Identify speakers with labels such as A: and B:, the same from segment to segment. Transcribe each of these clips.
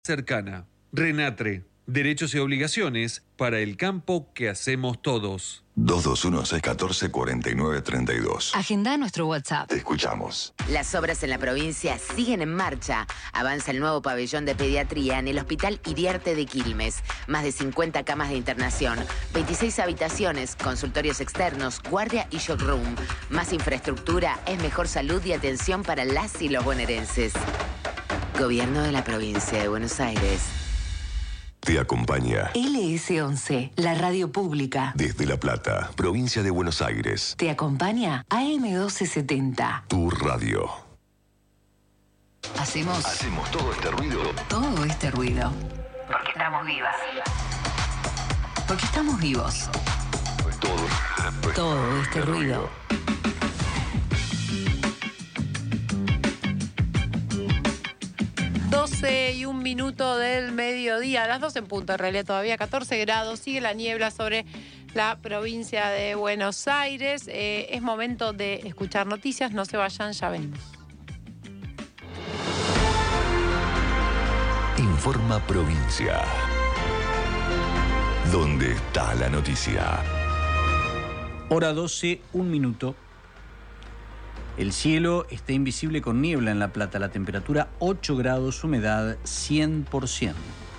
A: cercana. Renatre, derechos y obligaciones para el campo que hacemos todos.
B: 221-614-4932.
C: Agenda nuestro WhatsApp.
B: Te escuchamos.
D: Las obras en la provincia siguen en marcha. Avanza el nuevo pabellón de pediatría en el Hospital Iriarte de Quilmes. Más de 50 camas de internación, 26 habitaciones, consultorios externos, guardia y showroom. Más infraestructura es mejor salud y atención para las y los bonaerenses. Gobierno de la provincia de Buenos Aires.
B: Te acompaña
C: LS11, la radio pública.
B: desde La Plata, provincia de Buenos Aires.
C: Te acompaña AM1270.
B: Tu radio.
C: Hacemos
B: todo este ruido.
C: todo este ruido.
D: Porque estamos vivas.
C: Porque estamos vivos. Todo este ruido.
E: Y 1 minuto del mediodía, a las 12 en punto, en realidad todavía 14 grados, sigue la niebla sobre la provincia de Buenos Aires. Es momento de escuchar noticias, no se vayan, ya venimos.
B: Informa Provincia. ¿Dónde está la noticia?
F: Hora 12, 1 minuto. El cielo está invisible con niebla en La Plata. La temperatura 8 grados, humedad 100%.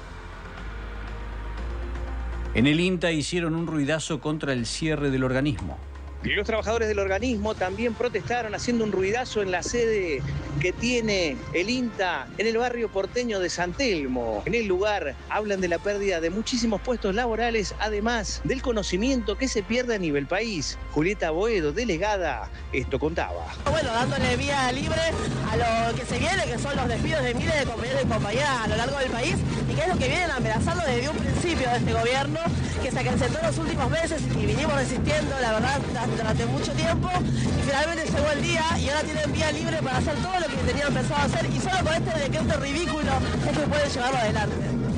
F: En el INTA hicieron un ruidazo contra el cierre del organismo.
G: Y los trabajadores del organismo también protestaron haciendo un ruidazo en la sede que tiene el INTA en el barrio porteño de San Telmo. En el lugar hablan de la pérdida de muchísimos puestos laborales, además del conocimiento que se pierde a nivel país. Julieta Boedo, delegada, esto contaba.
H: Bueno, dándole vía libre a lo que se viene, que son los despidos de miles de compañeros y compañeras a lo largo del país, y que es lo que vienen amenazando desde un principio de este gobierno, que se acrecentó en los últimos meses y vinimos resistiendo, la verdad, durante mucho tiempo, y finalmente llegó el día y ahora tienen vía libre para hacer todo lo que tenían pensado hacer, y solo con este decreto ridículo es que pueden llevarlo adelante.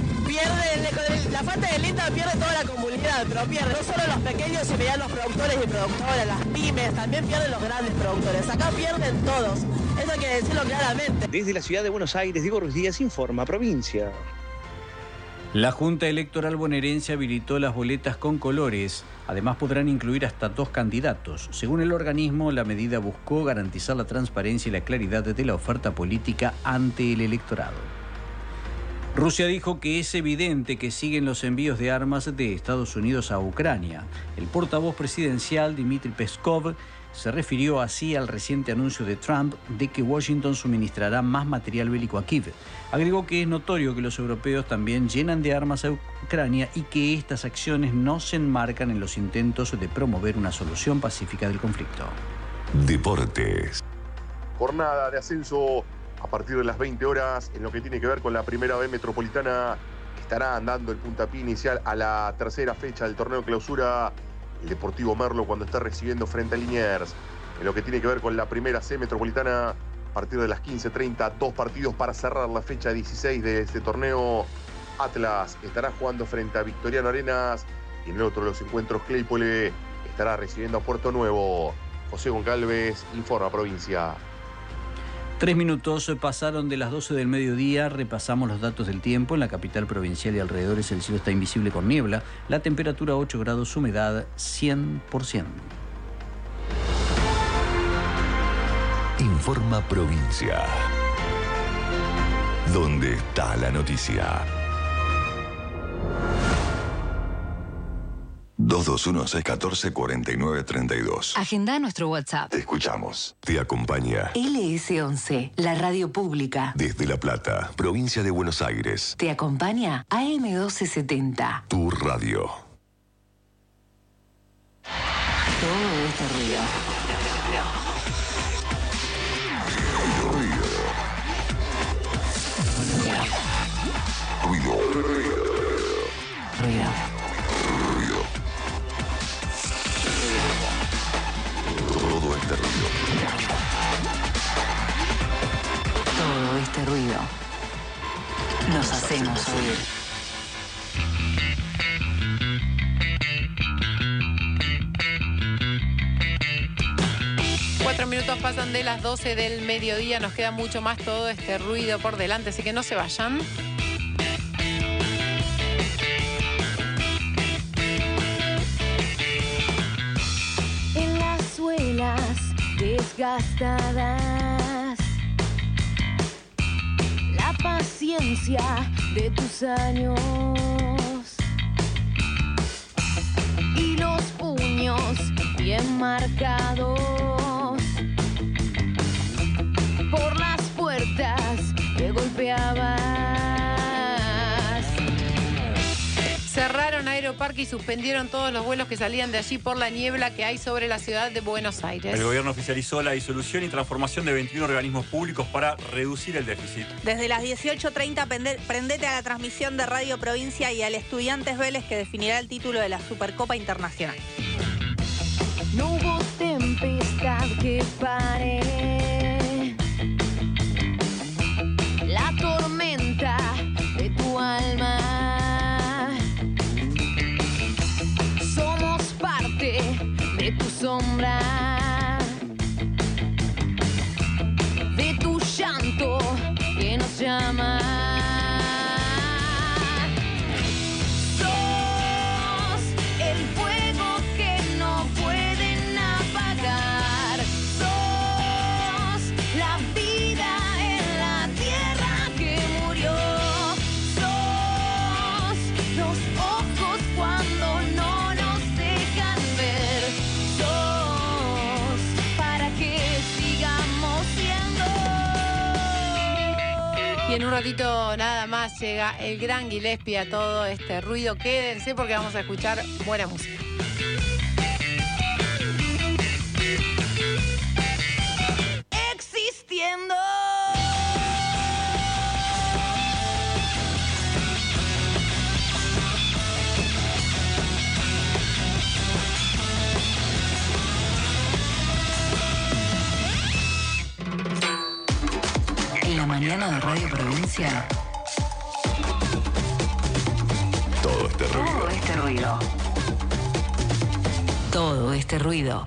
H: La falta del INTA pierde toda la comunidad, pero pierde no solo los pequeños y medianos productores y productoras, las pymes, también pierden los grandes productores. Acá pierden todos. Eso hay que decirlo claramente.
G: Desde la ciudad de Buenos Aires, Diego Ruiz Díaz, Informa Provincia.
F: La Junta Electoral bonaerense habilitó las boletas con colores. Además podrán incluir hasta 2 candidatos. Según el organismo, la medida buscó garantizar la transparencia y la claridad de la oferta política ante el electorado. Rusia dijo que es evidente que siguen los envíos de armas de Estados Unidos a Ucrania. El portavoz presidencial, Dmitry Peskov, se refirió así al reciente anuncio de Trump de que Washington suministrará más material bélico a Kiev. Agregó que es notorio que los europeos también llenan de armas a Ucrania y que estas acciones no se enmarcan en los intentos de promover una solución pacífica del conflicto.
B: Deportes.
I: Jornada de ascenso a partir de las 20 horas en lo que tiene que ver con la Primera B Metropolitana, que estará dando el puntapié inicial a la tercera fecha del torneo clausura. El Deportivo Merlo cuando está recibiendo frente a Liniers. En lo que tiene que ver con la Primera C Metropolitana, a partir de las 15:30, 2 partidos para cerrar la fecha 16 de este torneo. Atlas estará jugando frente a Victoriano Arenas y en el otro de los encuentros Claypole estará recibiendo a Puerto Nuevo. José Goncalves, Informa Provincia.
F: 3 minutos pasaron de las 12 del mediodía, repasamos los datos del tiempo. En la capital provincial y alrededores el cielo está invisible con niebla, la temperatura 8 grados, humedad 100%.
B: Informa Provincia. ¿Dónde está la noticia? 221-614-4932.
C: Agenda nuestro WhatsApp.
B: Te escuchamos. Te acompaña
C: LS11, la radio pública.
B: desde La Plata, provincia de Buenos Aires.
C: Te acompaña AM1270.
B: Tu radio.
C: Todo este ruido.
B: Ruido.
C: Ruido.
B: Todo este ruido.
C: Todo este ruido. Nos hacemos oír.
E: Cuatro minutos pasan de las 12 del mediodía, nos queda mucho más todo este ruido por delante, así que no se vayan.
J: desgastadas. La paciencia de tus años y los puños bien marcados por las puertas que golpeabas.
E: Cerraron Aeroparque y suspendieron todos los vuelos que salían de allí por la niebla que hay sobre la ciudad de Buenos Aires.
K: El gobierno oficializó la disolución y transformación de 21 organismos públicos para reducir el déficit.
L: Desde las 18:30 prendete a la transmisión de Radio Provincia y al Estudiantes Vélez, que definirá el título de la Supercopa Internacional.
J: No hubo tempestad que pare la tormenta de tu alma. Somos parte de tu sombra, de tu llanto que nos llama. Sos el fuego que no pueden apagar. Sos la vida en la tierra que murió. Sos los ojos cuando no nos dejan ver. Sos para que sigamos siendo.
E: Y en un ratito nada más llega el gran Gillespie a todo este ruido. Quédense porque vamos a escuchar buena música.
J: Existiendo.
C: En la mañana de Radio Provincia.
B: Todo este ruido.
C: Todo este ruido. Todo este ruido.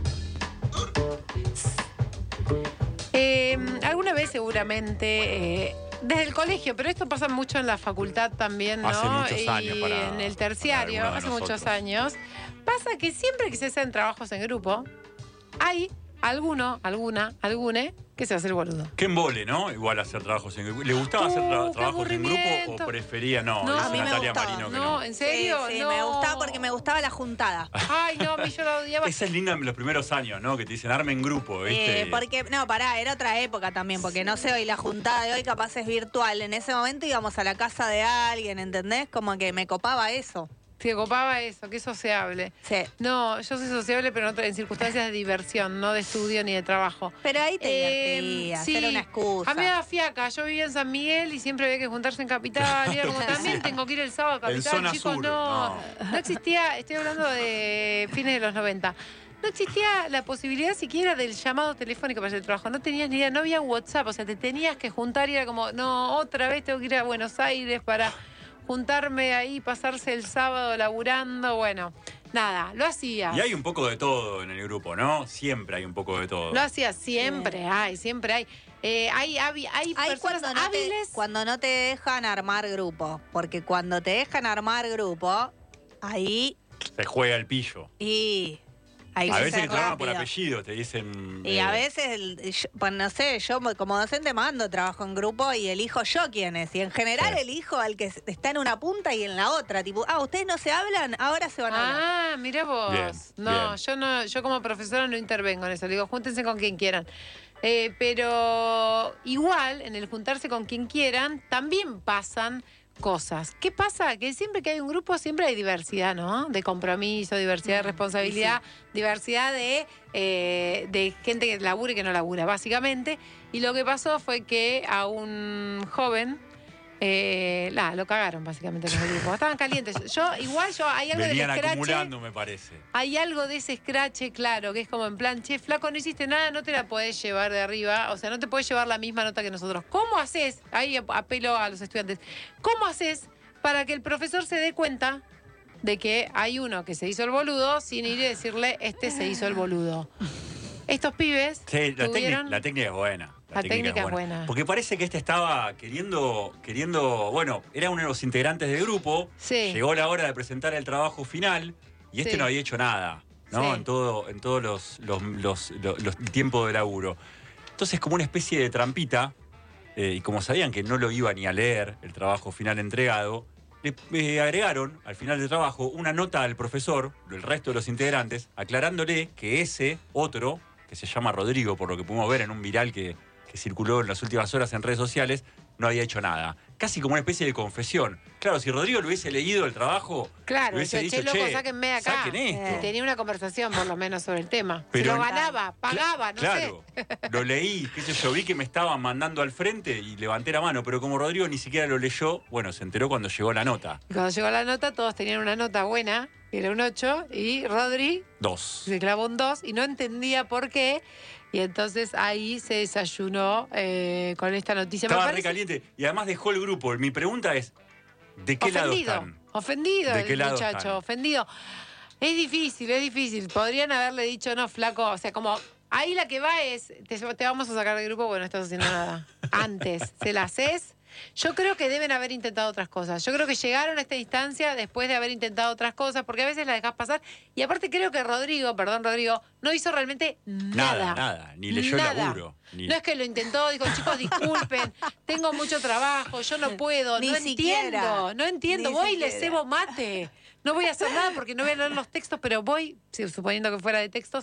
E: Alguna vez seguramente desde el colegio, pero esto pasa mucho en la facultad también, ¿no?
K: Hace muchos años
E: y
K: para-
E: en el terciario,
K: para alguno de
E: hace muchos
K: nosotros.
E: años. Pasa que siempre que se hacen trabajos en grupo, hay alguno, alguna, algune que se hace el boludo.
K: Qué embole, ¿no? Igual hacer trabajos en grupo. ¿Le gustaba hacer
E: Qué
K: trabajos en grupo
E: aburrimiento.
K: o prefería no?
E: No,
K: Dice
E: a mí me
K: Natalia
L: gustaba.
K: Marino que
E: No,
K: no.
E: ¿en serio?
L: Sí,
E: no.
L: me gustaba porque me gustaba la juntada.
E: Ay, no, a mí yo lo odiaba.
K: Esa es linda en los primeros años, ¿no? Que te dicen arme en grupo, ¿viste?
L: Porque, no, pará, era otra época también, porque no sé, hoy la juntada de hoy capaz es virtual. En ese momento íbamos a la casa de alguien, ¿entendés? Como que me copaba eso.
E: Te copaba eso, que sociable.
L: Sí.
E: No, yo soy sociable, pero en circunstancias de diversión, no de estudio ni de trabajo.
L: Pero ahí te divertías,
E: sí.
L: era una excusa.
E: A mí me da fiaca. Yo vivía en San Miguel y siempre había que juntarse en Capital. Y era como, también tengo que ir el sábado a
K: En
E: Capital.
K: zona
E: Chicos,
K: sur,
E: no existía, estoy hablando de fines de los 90. No existía la posibilidad siquiera del llamado telefónico para el trabajo. No tenías ni idea, no había WhatsApp. O sea, te tenías que juntar y era como, no, otra vez tengo que ir a Buenos Aires para juntarme ahí, pasarse el sábado laburando. Bueno, nada, lo hacía.
K: Y hay un poco de todo en el grupo, ¿no? Siempre hay un poco de todo.
E: Lo hacía siempre, siempre hay. Hay personas hábiles.
L: Cuando no te dejan armar grupo. Porque cuando te dejan armar grupo, ahí
K: Se juega el pillo.
L: y... Hay
K: A
L: que
K: veces
L: ser
K: te llaman por
L: rápido.
K: apellido, te dicen...
L: Y a veces, pues no sé, yo como docente mando trabajo en grupo y elijo yo quién es. Y en general
K: Sí.
L: elijo al que está en una punta y en la otra. Tipo, ustedes no se hablan, ahora se van a hablar.
E: Ah, mira vos.
K: Bien,
E: no,
K: bien.
E: yo como profesora no intervengo en eso. Le digo, júntense con quien quieran. Pero igual, en el juntarse con quien quieran, también pasan cosas. ¿Qué pasa? Que siempre que hay un grupo, siempre hay diversidad, ¿no? De compromiso, diversidad de responsabilidad, diversidad de gente que labura y que no labura, básicamente. Y lo que pasó fue que a un joven lo cagaron básicamente en el grupo. Estaban calientes. Hay algo
K: Venían
E: del escrache.
K: acumulando, me parece.
E: Hay algo de ese escrache, claro, que es como en plan, che, flaco, no hiciste nada, no te la podés llevar de arriba, o sea, no te podés llevar la misma nota que nosotros. ¿Cómo haces? Ahí apelo a los estudiantes. ¿Cómo haces para que el profesor se dé cuenta de que hay uno que se hizo el boludo sin ir y decirle, este se hizo el boludo? Estos pibes
K: Sí,
E: tuvieron...
K: la técnica es buena.
E: La técnica es buena.
K: Porque parece que estaba queriendo, bueno, era uno de los integrantes del grupo.
E: Sí.
K: Llegó la hora de presentar el trabajo final y
E: Sí.
K: no había hecho nada. ¿no?
E: Sí.
K: En todos los tiempos de laburo. Entonces, como una especie de trampita, y como sabían que no lo iba ni a leer el trabajo final entregado, le agregaron al final del trabajo una nota al profesor, del resto de los integrantes, aclarándole que ese otro, que se llama Rodrigo, por lo que pudimos ver en un viral que circuló en las últimas horas en redes sociales, no había hecho nada. Casi como una especie de confesión. Claro, si Rodrigo lo hubiese leído el trabajo,
E: Claro,
K: le hubiese dicho,
E: loco,
K: che,
E: sáquenme acá.
K: saquen esto.
E: Tenía una conversación, por lo menos, sobre el tema.
K: Pero
E: se lo ganaba, pagaba, no
K: claro,
E: sé.
K: lo leí, qué sé yo, vi que me estaban mandando al frente y levanté la mano, pero como Rodrigo ni siquiera lo leyó, bueno, se enteró cuando llegó la nota.
E: Y cuando llegó la nota, todos tenían una nota buena, que era un 8, y Rodri
K: 2.
E: se clavó un 2 y no entendía por qué. Y entonces ahí se desayunó con esta noticia.
K: Estaba re caliente y además dejó el grupo. Mi pregunta es, ¿de qué lado están?
E: Ofendido
K: ¿De qué
E: el
K: lado
E: muchacho,
K: están?
E: ofendido. Es difícil. Podrían haberle dicho, no, flaco, o sea, como... Ahí la que va es, te vamos a sacar del grupo porque no estás haciendo nada. Antes, ¿se la haces? Yo creo que deben haber intentado otras cosas. Yo creo que llegaron a esta instancia después de haber intentado otras cosas, porque a veces la dejas pasar. Y aparte creo que Rodrigo, no hizo realmente nada.
K: Nada. Ni leyó el laburo.
E: No es que lo intentó, dijo, chicos, disculpen, tengo mucho trabajo, yo no puedo,
L: Ni
E: no
L: siquiera.
E: entiendo.
L: Ni
E: Voy y le
L: siquiera.
E: cebo mate. No voy a hacer nada porque no voy a leer los textos, pero voy, suponiendo que fuera de textos,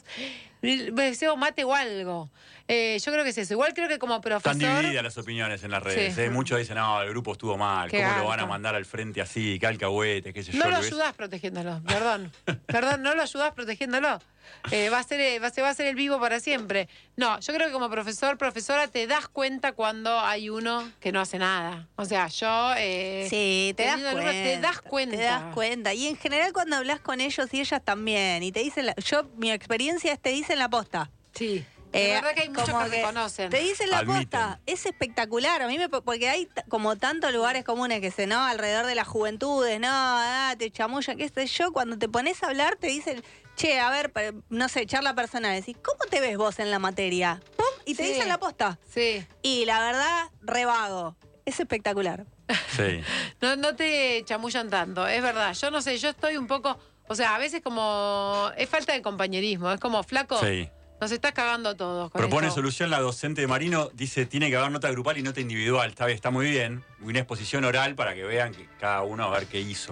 E: le cebo mate o algo. Yo creo que es eso. Igual creo que como profesor...
K: Están divididas las opiniones en las redes.
E: Sí.
K: Muchos dicen, no, el grupo estuvo mal,
E: Qué
K: ¿cómo lo van a
E: garca.
K: mandar al frente así? Qué alcahuete, qué sé yo.
E: No lo
K: lo ves.
E: ayudás protegiéndolo, perdón, no lo ayudás protegiéndolo. Va a ser el vivo para siempre. No, yo creo que como profesora, te das cuenta cuando hay uno que no hace nada. O sea, yo...
L: Sí, te das
E: teniendo
L: cuenta.
E: alumnos, te das cuenta.
L: Te das cuenta. Y en general cuando hablas con ellos y ellas también, y te dicen, mi experiencia es te dicen la posta.
E: Sí. De verdad que hay muchos
L: como
E: que reconocen.
L: Te dicen la
K: Admiten.
L: posta, es espectacular. A mí porque hay como tantos lugares comunes que se, ¿no? Alrededor de las juventudes, no, te chamullan, qué sé yo. Cuando te pones a hablar, te dicen, che, a ver, no sé, charla personal. Decís, ¿cómo te ves vos en la materia? ¡Pum! Y te
E: Sí.
L: dicen la posta.
E: Sí.
L: Y la verdad, revago. Es espectacular.
K: Sí.
E: No te chamullan tanto, es verdad. Yo no sé, yo estoy un poco... O sea, a veces como... Es falta de compañerismo, es como, flaco,
K: Sí.
E: nos estás cagando todos con
K: Propone
E: esto.
K: solución la docente de Marino, dice, tiene que haber nota grupal y nota individual. Está muy bien. Una exposición oral para que vean que cada uno a ver qué hizo.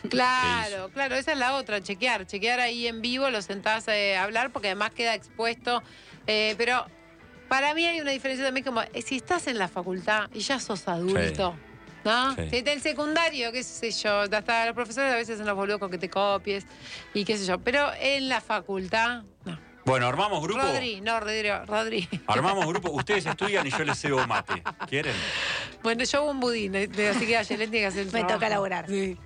E: Claro, esa es la otra, chequear ahí en vivo, lo sentás a hablar porque además queda expuesto. Pero para mí hay una diferencia también como, si estás en la facultad y ya sos adulto, ¿no?
K: Sí.
E: Si estás en el secundario, qué sé yo, hasta los profesores a veces se nos volvió con que te copies y qué sé yo, pero en la facultad, no.
K: Bueno, armamos grupo.
E: Rodri.
K: Armamos grupo. Ustedes estudian y yo les cebo mate. ¿Quieren?
E: Bueno, yo hago un budín, así que Ayelen tiene que hacer el
L: Me
E: trabajo.
L: toca laburar.
E: Sí.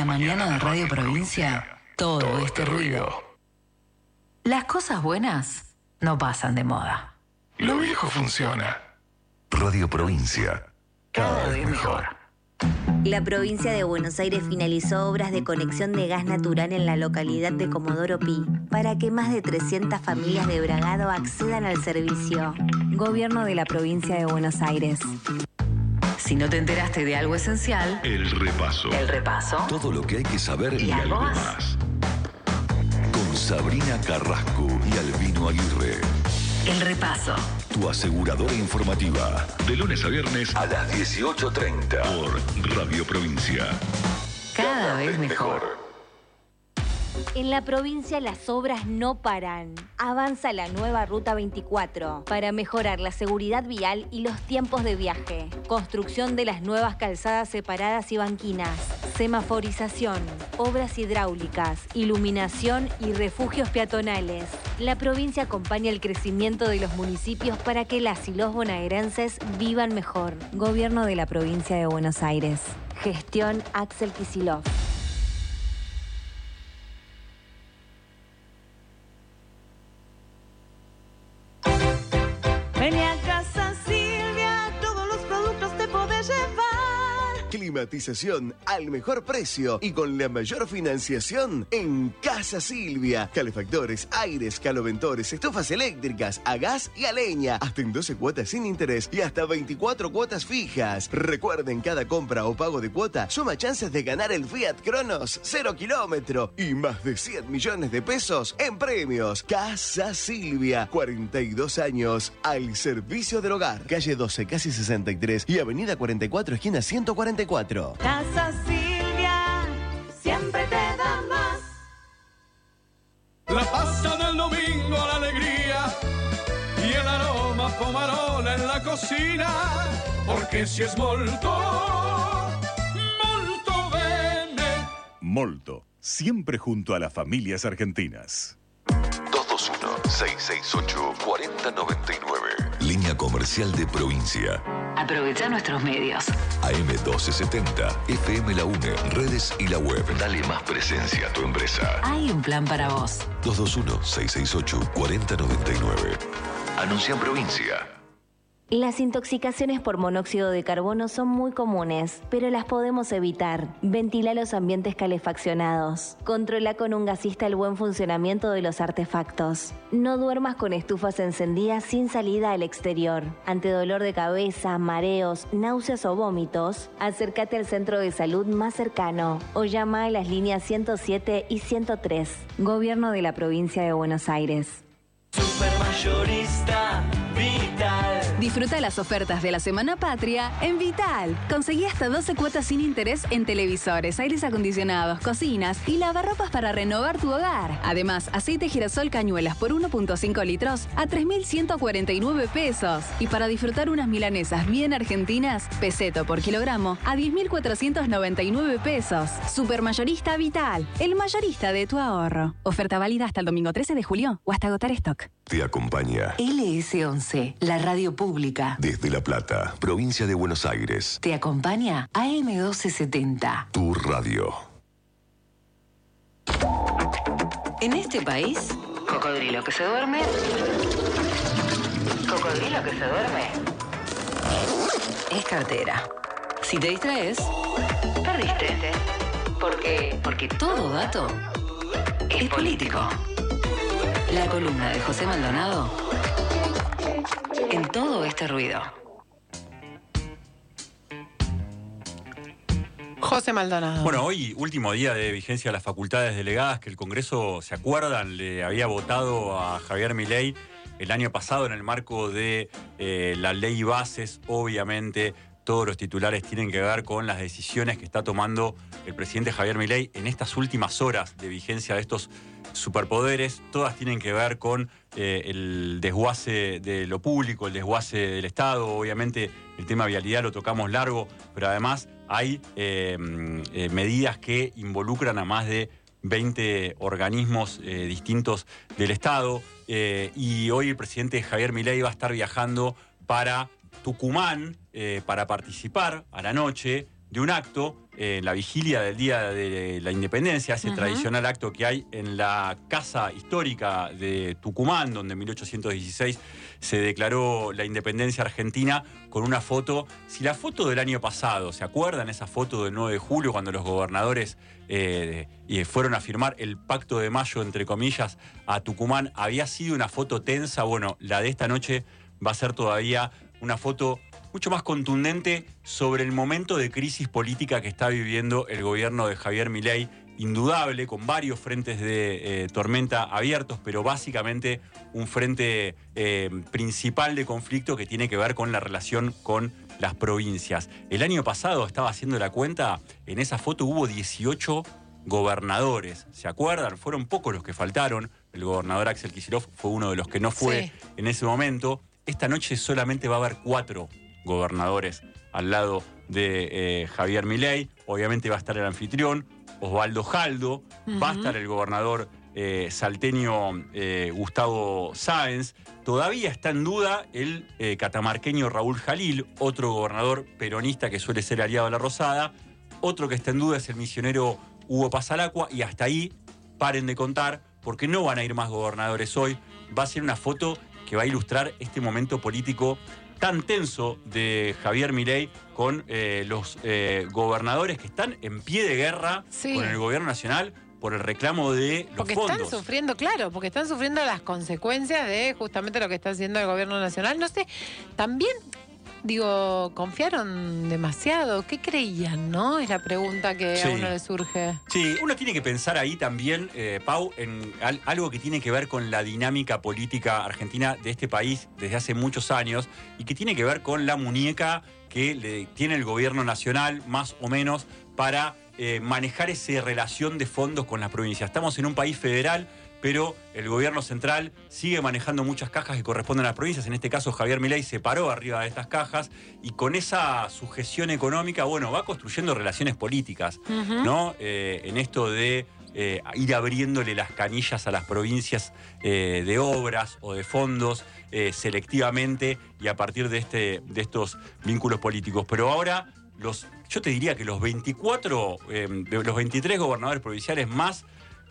C: mañana de Radio Provincia, todo este ruido. Las cosas buenas no pasan de moda.
B: Lo viejo funciona. Radio Provincia. Cada vez mejor.
M: La provincia de Buenos Aires finalizó obras de conexión de gas natural en la localidad de Comodoro Pi para que más de 300 familias de Bragado accedan al servicio. Gobierno de la provincia de Buenos Aires.
C: Si no te enteraste de algo esencial,
B: El repaso.
C: el repaso.
B: Todo lo que hay que saber
C: ¿Y algo más?
B: Con Sabrina Carrasco y Albino Aguirre.
C: El repaso.
B: Tu aseguradora informativa. De lunes a viernes a las 18:30 por Radio Provincia.
C: Cada vez mejor.
M: En la provincia las obras no paran. Avanza la nueva Ruta 24 para mejorar la seguridad vial y los tiempos de viaje. Construcción de las nuevas calzadas separadas y banquinas. Semaforización, obras hidráulicas, iluminación y refugios peatonales. La provincia acompaña el crecimiento de los municipios para que las y los bonaerenses vivan mejor. Gobierno de la provincia de Buenos Aires. Gestión Axel Kicillof.
H: Vení a Casa Silvia, todos los productos te podés llevar.
N: Climatización al mejor precio y con la mayor financiación en Casa Silvia. Calefactores, aires, caloventores, estufas eléctricas, a gas y a leña. Hasta en 12 cuotas sin interés y hasta 24 cuotas fijas. Recuerden, cada compra o pago de cuota suma chances de ganar el Fiat Cronos 0 kilómetro y más de 100 millones de pesos en premios. Casa Silvia, 42 años al servicio del hogar. Calle 12, casi 63 y Avenida 44, esquina 144.
H: Casa Silvia, siempre te da más.
O: La pasta del domingo, la alegría y el aroma pomarola en la cocina, porque si es molto, molto bene.
P: Molto, siempre junto a las familias argentinas.
B: 221-668-4099. Línea comercial de provincia.
C: Aprovecha nuestros medios.
B: AM1270, FM La UNE, redes y la web. Dale más presencia a tu empresa.
C: Hay un plan para vos.
B: 221-668-4099. Anuncia en provincia.
M: Las intoxicaciones por monóxido de carbono son muy comunes, pero las podemos evitar. Ventila los ambientes calefaccionados. Controla con un gasista el buen funcionamiento de los artefactos. No duermas con estufas encendidas sin salida al exterior. Ante dolor de cabeza, mareos, náuseas o vómitos, acércate al centro de salud más cercano o llama a las líneas 107 y 103. Gobierno de la provincia de Buenos Aires.
Q: Supermayorista Vital.
R: Disfruta las ofertas de la Semana Patria en Vital. Conseguí hasta 12 cuotas sin interés en televisores, aires acondicionados, cocinas y lavarropas para renovar tu hogar. Además, aceite girasol cañuelas por 1.5 litros a 3.149 pesos. Y para disfrutar unas milanesas bien argentinas, peseto por kilogramo a 10.499 pesos. Supermayorista Vital, el mayorista de tu ahorro. Oferta válida hasta el domingo 13 de julio o hasta agotar stock.
B: Te acompaña
C: LS11, la radio pública.
B: desde La Plata, provincia de Buenos Aires.
C: Te acompaña AM1270.
B: Tu radio.
C: En este país, cocodrilo que se duerme. Cocodrilo que se duerme. Es cartera. Si te distraes, perdiste. Porque todo dato es político. La columna de José Maldonado en todo este ruido.
E: José Maldonado.
K: Bueno, hoy, último día de vigencia de las facultades delegadas, que el Congreso, ¿se acuerdan? Le había votado a Javier Milei el año pasado en el marco de la ley bases. Obviamente, todos los titulares tienen que ver con las decisiones que está tomando el presidente Javier Milei en estas últimas horas de vigencia de estos superpoderes. Todas tienen que ver con el desguace de lo público, el desguace del Estado. Obviamente el tema vialidad lo tocamos largo, pero además hay medidas que involucran a más de 20 organismos distintos del Estado. Y hoy el presidente Javier Milei va a estar viajando para Tucumán para participar a la noche de un acto en la vigilia del Día de la Independencia, ese tradicional acto que hay en la Casa Histórica de Tucumán, donde en 1816 se declaró la independencia argentina, con una foto. Si la foto del año pasado, ¿se acuerdan? Esa foto del 9 de julio, cuando los gobernadores fueron a firmar el Pacto de Mayo, entre comillas, a Tucumán, había sido una foto tensa. Bueno, la de esta noche va a ser todavía una foto mucho más contundente sobre el momento de crisis política que está viviendo el gobierno de Javier Milei, indudable, con varios frentes de tormenta abiertos, pero básicamente un frente principal de conflicto que tiene que ver con la relación con las provincias. El año pasado, estaba haciendo la cuenta, en esa foto hubo 18 gobernadores, ¿se acuerdan? Fueron pocos los que faltaron, el gobernador Axel Kicillof fue uno de los que no fue en ese momento. Esta noche solamente va a haber 4 gobernadores al lado de Javier Milei. Obviamente va a estar el anfitrión, Osvaldo Jaldo, va a estar el gobernador salteño Gustavo Sáenz. Todavía está en duda el catamarqueño Raúl Jalil, otro gobernador peronista que suele ser aliado a la Rosada. Otro que está en duda es el misionero Hugo Pasalacqua, y hasta ahí paren de contar, porque no van a ir más gobernadores hoy. Va a ser una foto que va a ilustrar este momento político tan tenso de Javier Milei con los gobernadores que están en pie de guerra con el gobierno nacional por el reclamo de los
E: porque
K: fondos.
E: Están sufriendo, claro, porque están sufriendo las consecuencias de justamente lo que está haciendo el gobierno nacional. No sé, también, digo, ¿confiaron demasiado? ¿Qué creían, no? Es la pregunta que a uno le surge.
K: Sí, uno tiene que pensar ahí también, Pau, en algo que tiene que ver con la dinámica política argentina de este país desde hace muchos años y que tiene que ver con la muñeca que tiene el gobierno nacional, más o menos, para manejar esa relación de fondos con las provincias. Estamos en un país federal, pero el gobierno central sigue manejando muchas cajas que corresponden a las provincias. En este caso, Javier Milei se paró arriba de estas cajas y con esa sujeción económica, bueno, va construyendo relaciones políticas, ¿no? En esto de ir abriéndole las canillas a las provincias de obras o de fondos selectivamente y a partir de estos vínculos políticos. Pero ahora, yo te diría que los 23 gobernadores provinciales más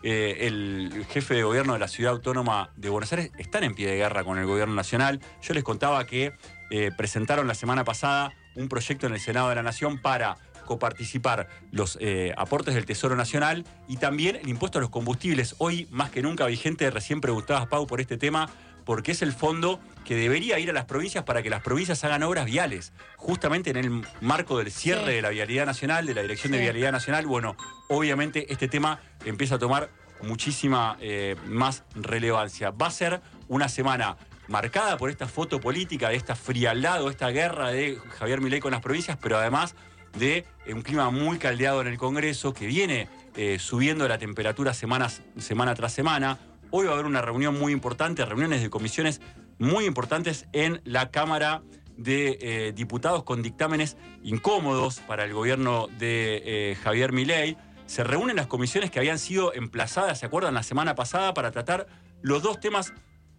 K: el jefe de gobierno de la Ciudad Autónoma de Buenos Aires están en pie de guerra con el gobierno nacional. Yo les contaba que presentaron la semana pasada un proyecto en el Senado de la Nación para coparticipar los aportes del Tesoro Nacional y también el impuesto a los combustibles. Hoy, más que nunca vigente, recién preguntabas, Pau, por este tema, porque es el fondo que debería ir a las provincias para que las provincias hagan obras viales, justamente en el marco del cierre de la Vialidad Nacional, de la Dirección de Vialidad Nacional. Bueno, obviamente este tema empieza a tomar muchísima más relevancia. Va a ser una semana marcada por esta foto política, de esta frialdad o esta guerra de Javier Milei con las provincias, pero además de un clima muy caldeado en el Congreso, que viene subiendo la temperatura semana tras semana. Hoy va a haber una reunión muy importante, reuniones de comisiones muy importantes en la Cámara de Diputados con dictámenes incómodos para el gobierno de Javier Milei. Se reúnen las comisiones que habían sido emplazadas, ¿se acuerdan?, la semana pasada para tratar los dos temas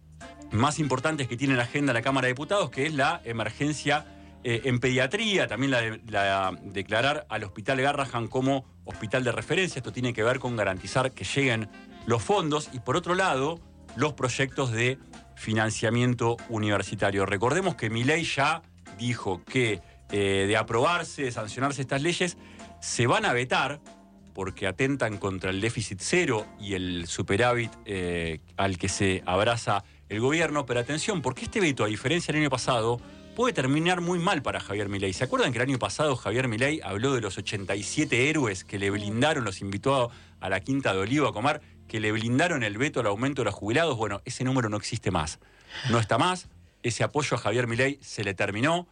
K: más importantes que tiene en la agenda la Cámara de Diputados, que es la emergencia en pediatría, también la declarar al Hospital Garrahan como hospital de referencia. Esto tiene que ver con garantizar que lleguen los fondos y, por otro lado, los proyectos de financiamiento universitario. Recordemos que Milei ya dijo que de aprobarse, de sancionarse estas leyes, se van a vetar porque atentan contra el déficit cero y el superávit al que se abraza el gobierno. Pero atención, porque este veto, a diferencia del año pasado, puede terminar muy mal para Javier Milei. ¿Se acuerdan que el año pasado Javier Milei habló de los 87 héroes que le blindaron, los invitó a la Quinta de Olivo a comer, que le blindaron el veto al aumento de los jubilados? Bueno, ese número no existe más. No está más. Ese apoyo a Javier Milei se le terminó.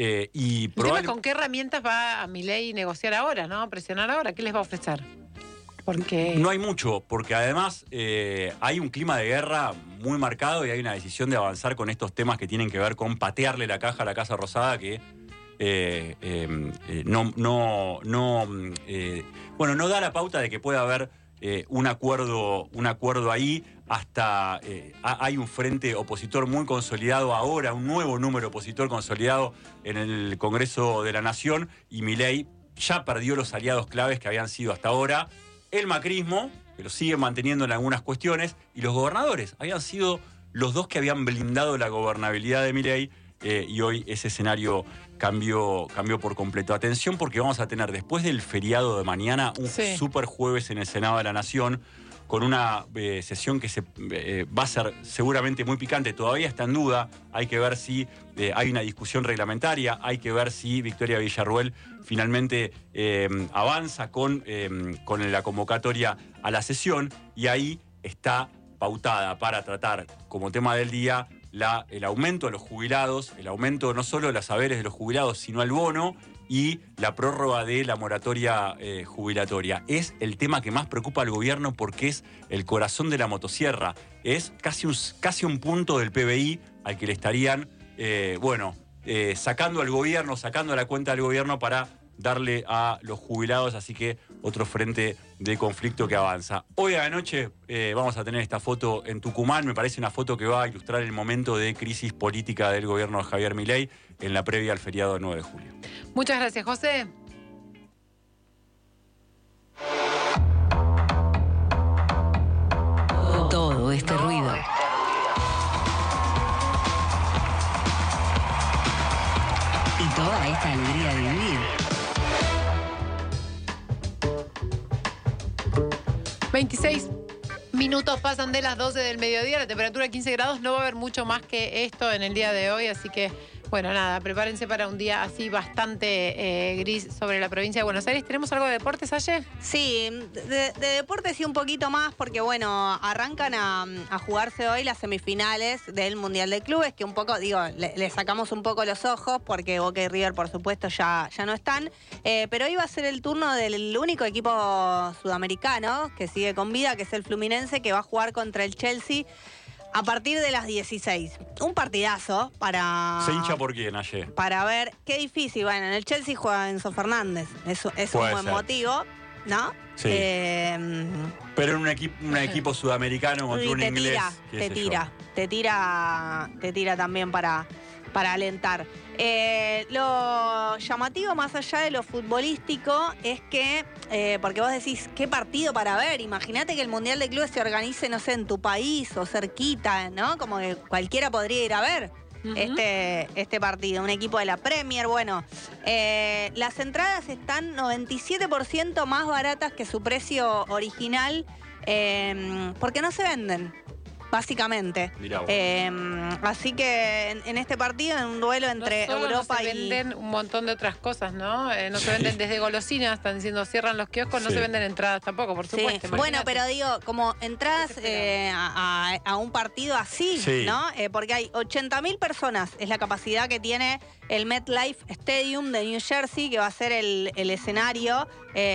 K: Y
E: el tema es con qué herramientas va a Milei negociar ahora, ¿no? Presionar ahora. ¿Qué les va a ofrecer? Porque
K: no hay mucho, porque además hay un clima de guerra muy marcado y hay una decisión de avanzar con estos temas que tienen que ver con patearle la caja a la Casa Rosada, que no da la pauta de que pueda haber un acuerdo ahí. Hasta hay un frente opositor muy consolidado ahora, un nuevo número opositor consolidado en el Congreso de la Nación, y Milei ya perdió los aliados claves que habían sido hasta ahora el macrismo, que lo sigue manteniendo en algunas cuestiones, y los gobernadores. Habían sido los dos que habían blindado la gobernabilidad de Milei, y hoy ese escenario cambió por completo. Atención, porque vamos a tener después del feriado de mañana un super jueves en el Senado de la Nación, con una sesión que va a ser seguramente muy picante. Todavía está en duda. Hay que ver si hay una discusión reglamentaria. Hay que ver si Victoria Villarruel finalmente avanza con la convocatoria a la sesión. Y ahí está pautada para tratar como tema del día el aumento de los jubilados, el aumento no solo de los saberes de los jubilados, sino el bono y la prórroga de la moratoria jubilatoria. Es el tema que más preocupa al gobierno porque es el corazón de la motosierra. Es casi un punto del PBI al que le estarían, sacando al gobierno, sacando a la cuenta del gobierno para darle a los jubilados, así que otro frente de conflicto que avanza. Hoy a la noche vamos a tener esta foto en Tucumán, me parece una foto que va a ilustrar el momento de crisis política del gobierno de Javier Milei en la previa al feriado del 9 de julio.
E: Muchas gracias, José.
C: Todo este ruido. Y toda esta alegría de vivir.
E: 26 minutos pasan de las 12 del mediodía, la temperatura 15 grados, no va a haber mucho más que esto en el día de hoy, así que, bueno, nada, prepárense para un día así bastante gris sobre la provincia de Buenos Aires. ¿Tenemos algo de deportes ayer?
L: Sí, de deportes sí un poquito más, porque bueno, arrancan a jugarse hoy las semifinales del Mundial de Clubes, que un poco, le sacamos un poco los ojos, porque Boca y River, por supuesto, ya no están. Pero hoy va a ser el turno del único equipo sudamericano que sigue con vida, que es el Fluminense, que va a jugar contra el Chelsea a partir de las 16. Un partidazo para...
K: ¿Se hincha por quién ayer?
L: Para ver, qué difícil. Bueno, en el Chelsea juega Enzo Fernández. Eso es un buen motivo, ¿no?
K: Sí. Pero en un equipo sudamericano contra un inglés...
L: Te tira también para alentar. Lo llamativo más allá de lo futbolístico es que, porque vos decís, ¿qué partido para ver? Imagínate que el Mundial de Clubes se organice, no sé, en tu país o cerquita, ¿no? Como que cualquiera podría ir a ver este partido. Un equipo de la Premier, bueno. Las entradas están 97% más baratas que su precio original, porque no se venden. Básicamente. Así que en este partido, en un duelo entre Europa y...
E: No se venden un montón de otras cosas, ¿no? No se venden desde golosinas, están diciendo cierran los kioscos, no se venden entradas tampoco, por supuesto.
L: Bueno, pero digo, como entradas a un partido así, ¿no? Porque hay 80.000 personas, es la capacidad que tiene el MetLife Stadium de New Jersey, que va a ser el escenario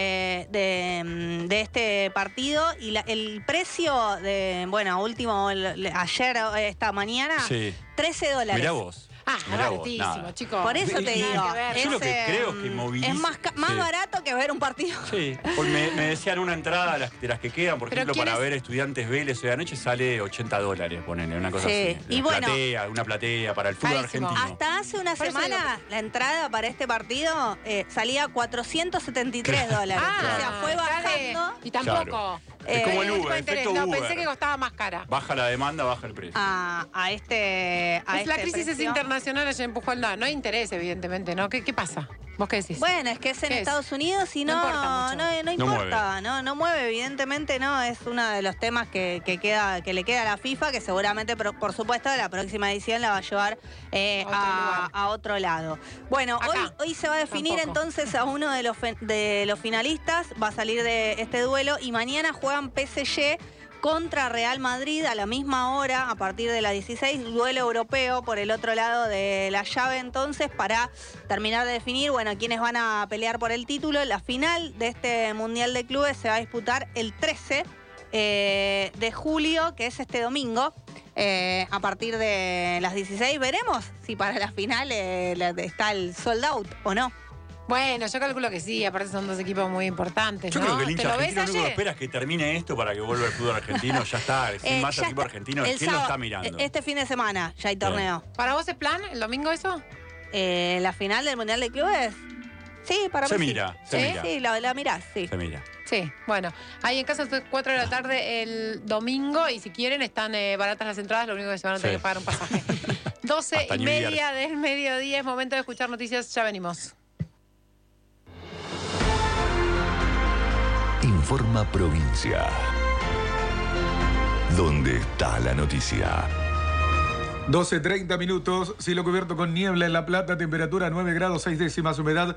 L: de este partido. Y el precio de, ayer, esta mañana, $13.
K: Mirá vos.
E: Baratísimo, chicos.
L: Por eso te digo.
K: Yo lo que creo es que moviliza...
L: Es más barato que ver un partido.
K: Sí. Hoy me decían una entrada de las que quedan, por ejemplo, para ver Estudiantes Vélez hoy anoche sale $80, ponele, una cosa así.
L: Y
K: una platea para el fútbol argentino.
L: Hasta hace una semana la entrada para este partido salía $473. O sea, fue bajando.
E: Y tampoco.
K: Es como el Uber, efecto Uber.
E: Pensé que costaba más cara.
K: Baja la demanda, baja el precio.
L: La crisis
E: es internacional, ayer empujó al no hay interés, evidentemente, ¿no? ¿Qué pasa? ¿Vos qué decís?
L: Bueno, es que es en Estados Unidos y no importa, no mueve, evidentemente no, es uno de los temas que le queda a la FIFA, que seguramente, por supuesto, la próxima edición la va a llevar a otro lado. Bueno, hoy se va a definir entonces a uno de los finalistas, va a salir de este duelo y mañana juegan PSG contra Real Madrid a la misma hora, a partir de las 16, duelo europeo por el otro lado de la llave, entonces, para terminar de definir, quiénes van a pelear por el título. La final de este Mundial de Clubes se va a disputar el 13 de julio, que es este domingo, a partir de las 16. Veremos si para la final está el sold out o no.
E: Bueno, yo calculo que sí, aparte son dos equipos muy importantes,
K: Yo
E: ¿no?
K: creo que el hincha argentino
E: lo
K: único que espera es que termine esto para que vuelva el fútbol argentino. Ya está, sin más equipo argentino. ¿Quién lo está mirando?
L: Este fin de semana ya hay torneo.
E: ¿Para vos es plan el domingo eso?
L: ¿La final del Mundial de Clubes? Sí, para
K: Se
L: mí
K: mira,
L: sí.
K: se mira.
L: Sí, la mirás, sí.
K: Se mira.
E: Sí, bueno, ahí en casa es 4 de la tarde el domingo y si quieren están baratas las entradas, lo único que se van a tener que pagar un pasaje. 12:30 del mediodía, es momento de escuchar noticias, ya venimos.
B: Informa Provincia. ¿Dónde está la noticia?
Q: 12:30 minutos, cielo cubierto con niebla en La Plata, temperatura 9 grados 6 décimas, humedad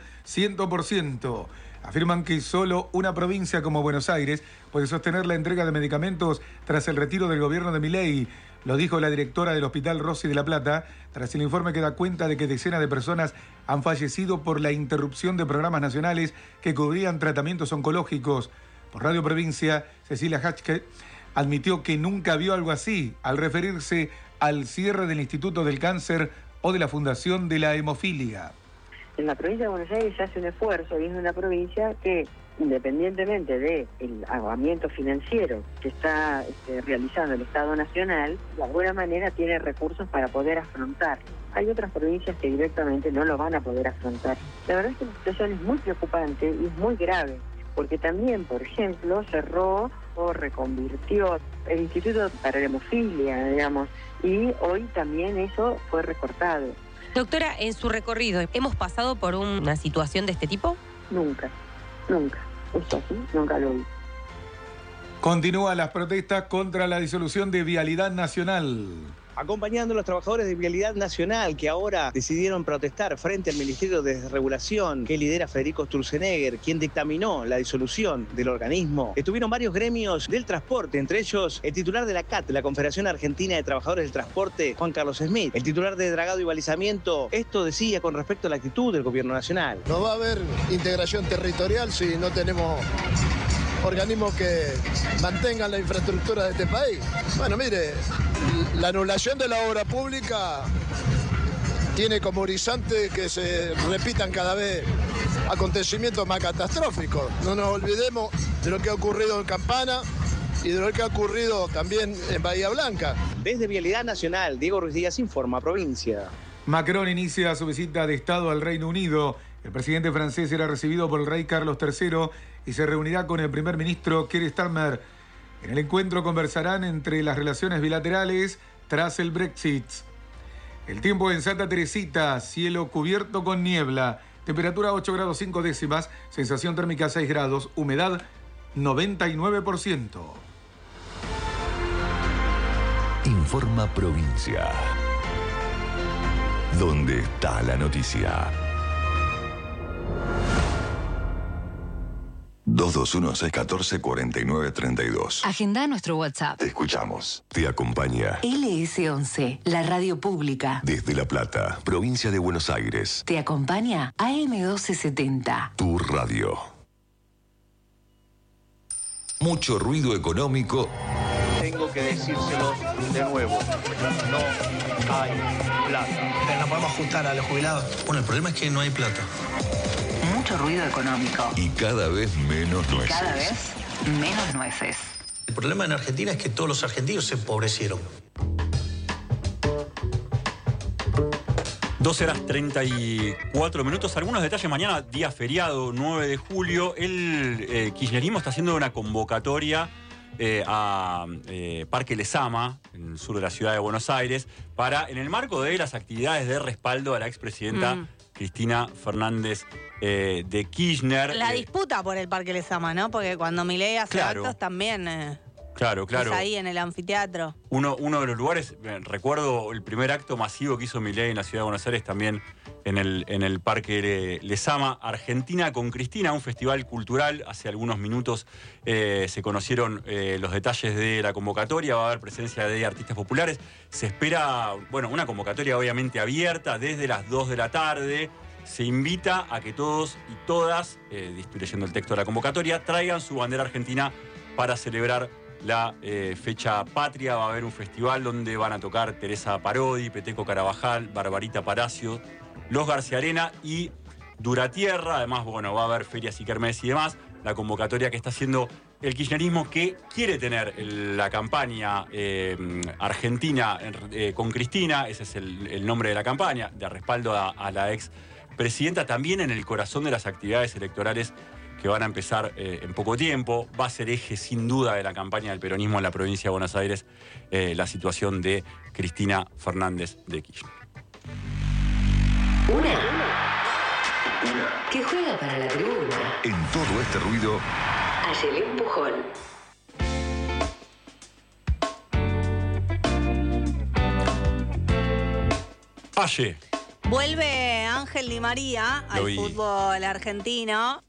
Q: 100%. Afirman que solo una provincia como Buenos Aires puede sostener la entrega de medicamentos tras el retiro del gobierno de Milei. Lo dijo la directora del Hospital Rossi de La Plata, tras el informe que da cuenta de que decenas de personas han fallecido por la interrupción de programas nacionales que cubrían tratamientos oncológicos. Por Radio Provincia, Cecilia Hatchke admitió que nunca vio algo así al referirse al cierre del Instituto del Cáncer o de la Fundación de la Hemofilia.
S: En la provincia de Buenos Aires se hace un esfuerzo y es una provincia que, independientemente del ahogamiento financiero que está realizando el Estado Nacional, de alguna manera tiene recursos para poder afrontar. Hay otras provincias que directamente no lo van a poder afrontar. La verdad es que la situación es muy preocupante y es muy grave, porque también, por ejemplo, cerró o reconvirtió el Instituto para la Hemofilia, digamos, y hoy también eso fue recortado.
T: Doctora, en su recorrido, ¿hemos pasado por una situación de este tipo?
S: Nunca. Esto así, nunca lo vi.
Q: Continúan las protestas contra la disolución de Vialidad Nacional.
G: Acompañando a los trabajadores de Vialidad Nacional que ahora decidieron protestar frente al Ministerio de Desregulación que lidera Federico Sturzenegger, quien dictaminó la disolución del organismo. Estuvieron varios gremios del transporte, entre ellos el titular de la CAT, la Confederación Argentina de Trabajadores del Transporte, Juan Carlos Smith, el titular de Dragado y Balizamiento. Esto decía con respecto a la actitud del gobierno nacional.
U: No va a haber integración territorial si no tenemos organismos que mantengan la infraestructura de este país. Bueno, mire, la anulación de la obra pública tiene como horizonte que se repitan cada vez acontecimientos más catastróficos. No nos olvidemos de lo que ha ocurrido en Campana y de lo que ha ocurrido también en Bahía Blanca.
G: Desde Vialidad Nacional, Diego Ruiz Díaz informa Provincia.
Q: Macron inicia su visita de Estado al Reino Unido. El presidente francés será recibido por el rey Carlos III y se reunirá con el primer ministro Keir Starmer. En el encuentro conversarán entre las relaciones bilaterales tras el Brexit. El tiempo en Santa Teresita, cielo cubierto con niebla, temperatura 8 grados 5 décimas, sensación térmica 6 grados, humedad 99%.
B: Informa Provincia. ¿Dónde está la noticia? 221-614-4932.
C: Agenda nuestro WhatsApp.
B: Te escuchamos. Te acompaña
C: LS11, la radio pública.
B: desde La Plata, provincia de Buenos Aires.
C: Te acompaña AM1270.
B: Tu radio. Mucho ruido económico.
G: Tengo que decírselos de nuevo. No hay plata.
V: ¿La podemos ajustar a los jubilados? Bueno, el problema es que no hay plata.
C: Mucho ruido económico.
B: Y cada vez menos nueces.
C: Cada vez menos nueces.
V: El problema en Argentina es que todos los argentinos se empobrecieron.
K: 12 horas 34 minutos. Algunos detalles mañana, día feriado, 9 de julio. El kirchnerismo está haciendo una convocatoria a Parque Lezama, en el sur de la ciudad de Buenos Aires, en el marco de las actividades de respaldo a la expresidenta Cristina Fernández de Kirchner.
L: La disputa por el Parque Lezama, ¿no? Porque cuando Milei hace actos también
K: Claro.
L: es ahí en el anfiteatro.
K: Uno de los lugares, recuerdo el primer acto masivo que hizo Milei en la ciudad de Buenos Aires, también en el Parque Lezama. Argentina con Cristina, un festival cultural. Hace algunos minutos se conocieron los detalles de la convocatoria. Va a haber presencia de artistas populares. Se espera, una convocatoria obviamente abierta desde las 2 de la tarde. Se invita a que todos y todas, estoy leyendo el texto de la convocatoria, traigan su bandera argentina para celebrar la fecha patria. Va a haber un festival donde van a tocar Teresa Parodi, Peteco Carabajal, Barbarita Palacio, Los García Arena y Duratierra. Además, va a haber ferias y kermés y demás. La convocatoria que está haciendo el kirchnerismo, que quiere tener la campaña Argentina con Cristina, ese es el nombre de la campaña, de respaldo a la ex presidenta también en el corazón de las actividades electorales que van a empezar en poco tiempo. Va a ser eje sin duda de la campaña del peronismo en la provincia de Buenos Aires la situación de Cristina Fernández de Kirchner.
C: Una que juega para la tribuna.
B: En todo este ruido,
C: Ayelén Pujol.
K: Aye.
L: Vuelve Ángel Di María al fútbol argentino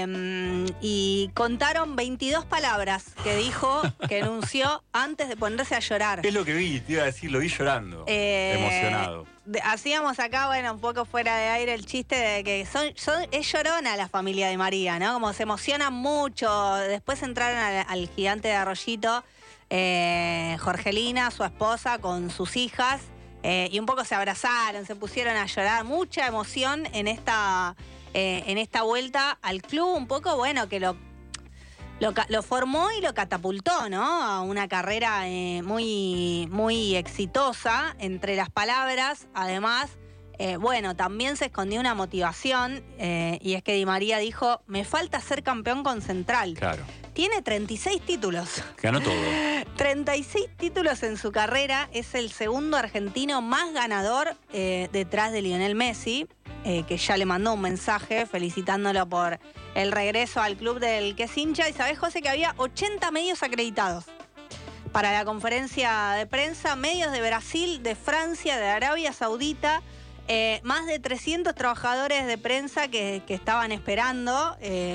L: y contaron 22 palabras que dijo, que enunció antes de ponerse a llorar.
K: Es lo que vi, te iba a decir, lo vi llorando, emocionado.
L: Hacíamos acá, bueno, un poco fuera de aire el chiste de que es llorona la familia de María, ¿no? Como se emocionan mucho. Después entraron al gigante de Arroyito, Jorgelina, su esposa, con sus hijas. Y un poco se abrazaron, se pusieron a llorar. Mucha emoción en esta vuelta al club, un poco, bueno, que lo formó y lo catapultó, ¿no? A una carrera muy, muy exitosa. Entre las palabras, además, bueno, también se escondió una motivación, y es que Di María dijo, me falta ser campeón con Central.
K: Claro.
L: Tiene 36 títulos.
K: Ganó todo.
L: 36 títulos en su carrera. Es el segundo argentino más ganador detrás de Lionel Messi, que ya le mandó un mensaje felicitándolo por el regreso al club del que es hincha. Y sabés, José, que había 80 medios acreditados para la conferencia de prensa. Medios de Brasil, de Francia, de Arabia Saudita. Más de 300 trabajadores de prensa que estaban esperando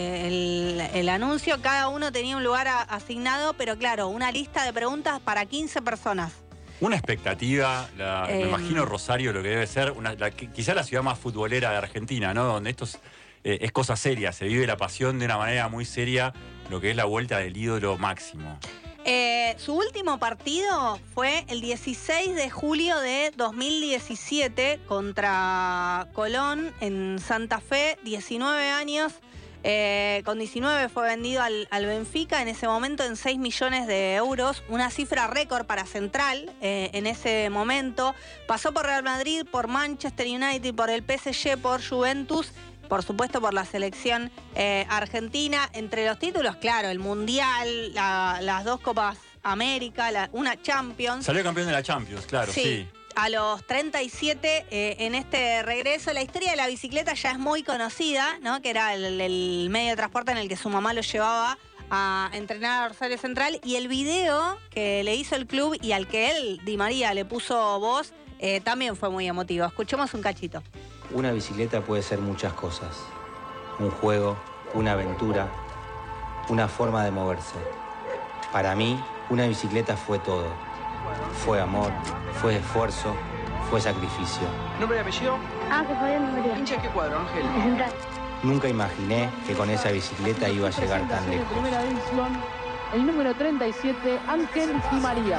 L: el anuncio. Cada uno tenía un lugar asignado, pero claro, una lista de preguntas para 15 personas.
K: Una expectativa, me imagino Rosario lo que debe ser, quizá la ciudad más futbolera de Argentina, ¿no? Donde esto es cosa seria, se vive la pasión de una manera muy seria, lo que es la vuelta del ídolo máximo.
L: Su último partido fue el 16 de julio de 2017 contra Colón en Santa Fe, 19 años. Con 19 fue vendido al Benfica en ese momento en 6 millones de euros, una cifra récord para Central en ese momento. Pasó por Real Madrid, por Manchester United, por el PSG, por Juventus, por supuesto por la selección argentina. Entre los títulos, claro, el Mundial, las 2 Copas América, una Champions.
K: Salió campeón de la Champions, claro, sí.
L: A los 37, en este regreso, la historia de la bicicleta ya es muy conocida, ¿no? Que era el medio de transporte en el que su mamá lo llevaba a entrenar a Rosario Central. Y el video que le hizo el club y al que él, Di María, le puso voz, también fue muy emotivo. Escuchemos un cachito.
A: Una bicicleta puede ser muchas cosas. Un juego, una aventura, una forma de moverse. Para mí, una bicicleta fue todo. Fue amor, fue esfuerzo, fue sacrificio.
D: ¿Nombre y apellido?
W: Ángel Fabián Di María.
D: ¿Hincha de qué cuadro, Ángel?
W: Central.
A: Nunca imaginé que con esa bicicleta iba a llegar tan lejos.
X: Primera división, el número 37, Ángel Di María.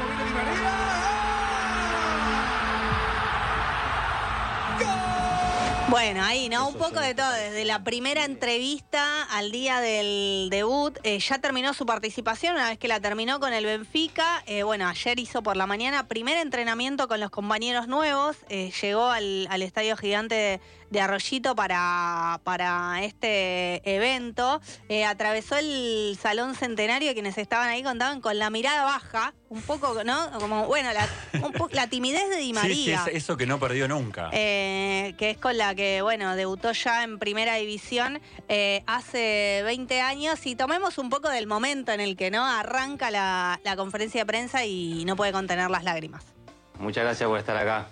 L: Bueno, ahí, ¿no? Un poco de todo, desde la primera entrevista al día del debut. Ya terminó su participación, una vez que la terminó con el Benfica. Bueno, ayer hizo por la mañana primer entrenamiento con los compañeros nuevos. Llegó al Estadio Gigante de Arroyito para este evento. Atravesó el Salón Centenario, quienes estaban ahí contaban con la mirada baja, un poco, ¿no? Como, bueno, la timidez de Di María.
K: Sí, eso que no perdió nunca.
L: Que es con la que, bueno, debutó ya en Primera División hace 20 años. Y tomemos un poco del momento en el que, ¿no?, arranca la conferencia de prensa y no puede contener las lágrimas.
A: Muchas gracias por estar acá.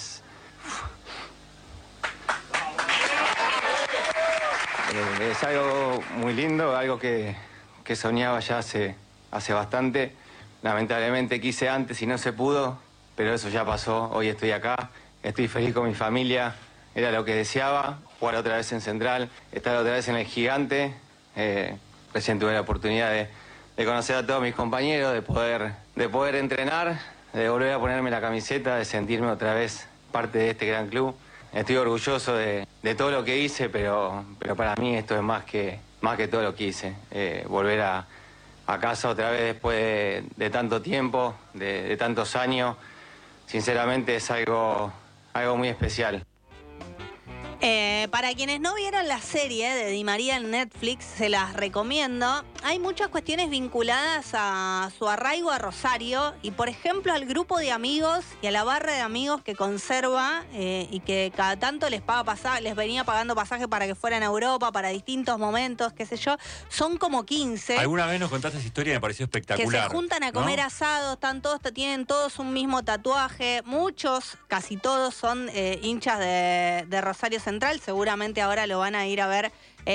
A: Es algo muy lindo, algo que soñaba ya hace bastante. Lamentablemente quise antes y no se pudo, pero eso ya pasó. Hoy estoy acá, estoy feliz con mi familia. Era lo que deseaba, jugar otra vez en Central, estar otra vez en el Gigante. Recién tuve la oportunidad de conocer a todos mis compañeros, de poder entrenar, de volver a ponerme la camiseta, de sentirme otra vez parte de este gran club. Estoy orgulloso de todo lo que hice, pero para mí esto es más que todo lo que hice. Volver a casa otra vez después de tanto tiempo, de tantos años, sinceramente es algo muy especial.
L: Para quienes no vieron la serie de Di María en Netflix, se las recomiendo. Hay muchas cuestiones vinculadas a su arraigo a Rosario y, por ejemplo, al grupo de amigos y a la barra de amigos que conserva y que cada tanto les venía pagando pasaje para que fueran a Europa, para distintos momentos, qué sé yo. Son como 15.
K: Alguna vez nos contaste esa historia y me pareció espectacular.
L: Que se juntan a comer asados, tienen todos un mismo tatuaje. Muchos, casi todos, son hinchas de Rosario Central. Seguramente ahora lo van a ir a ver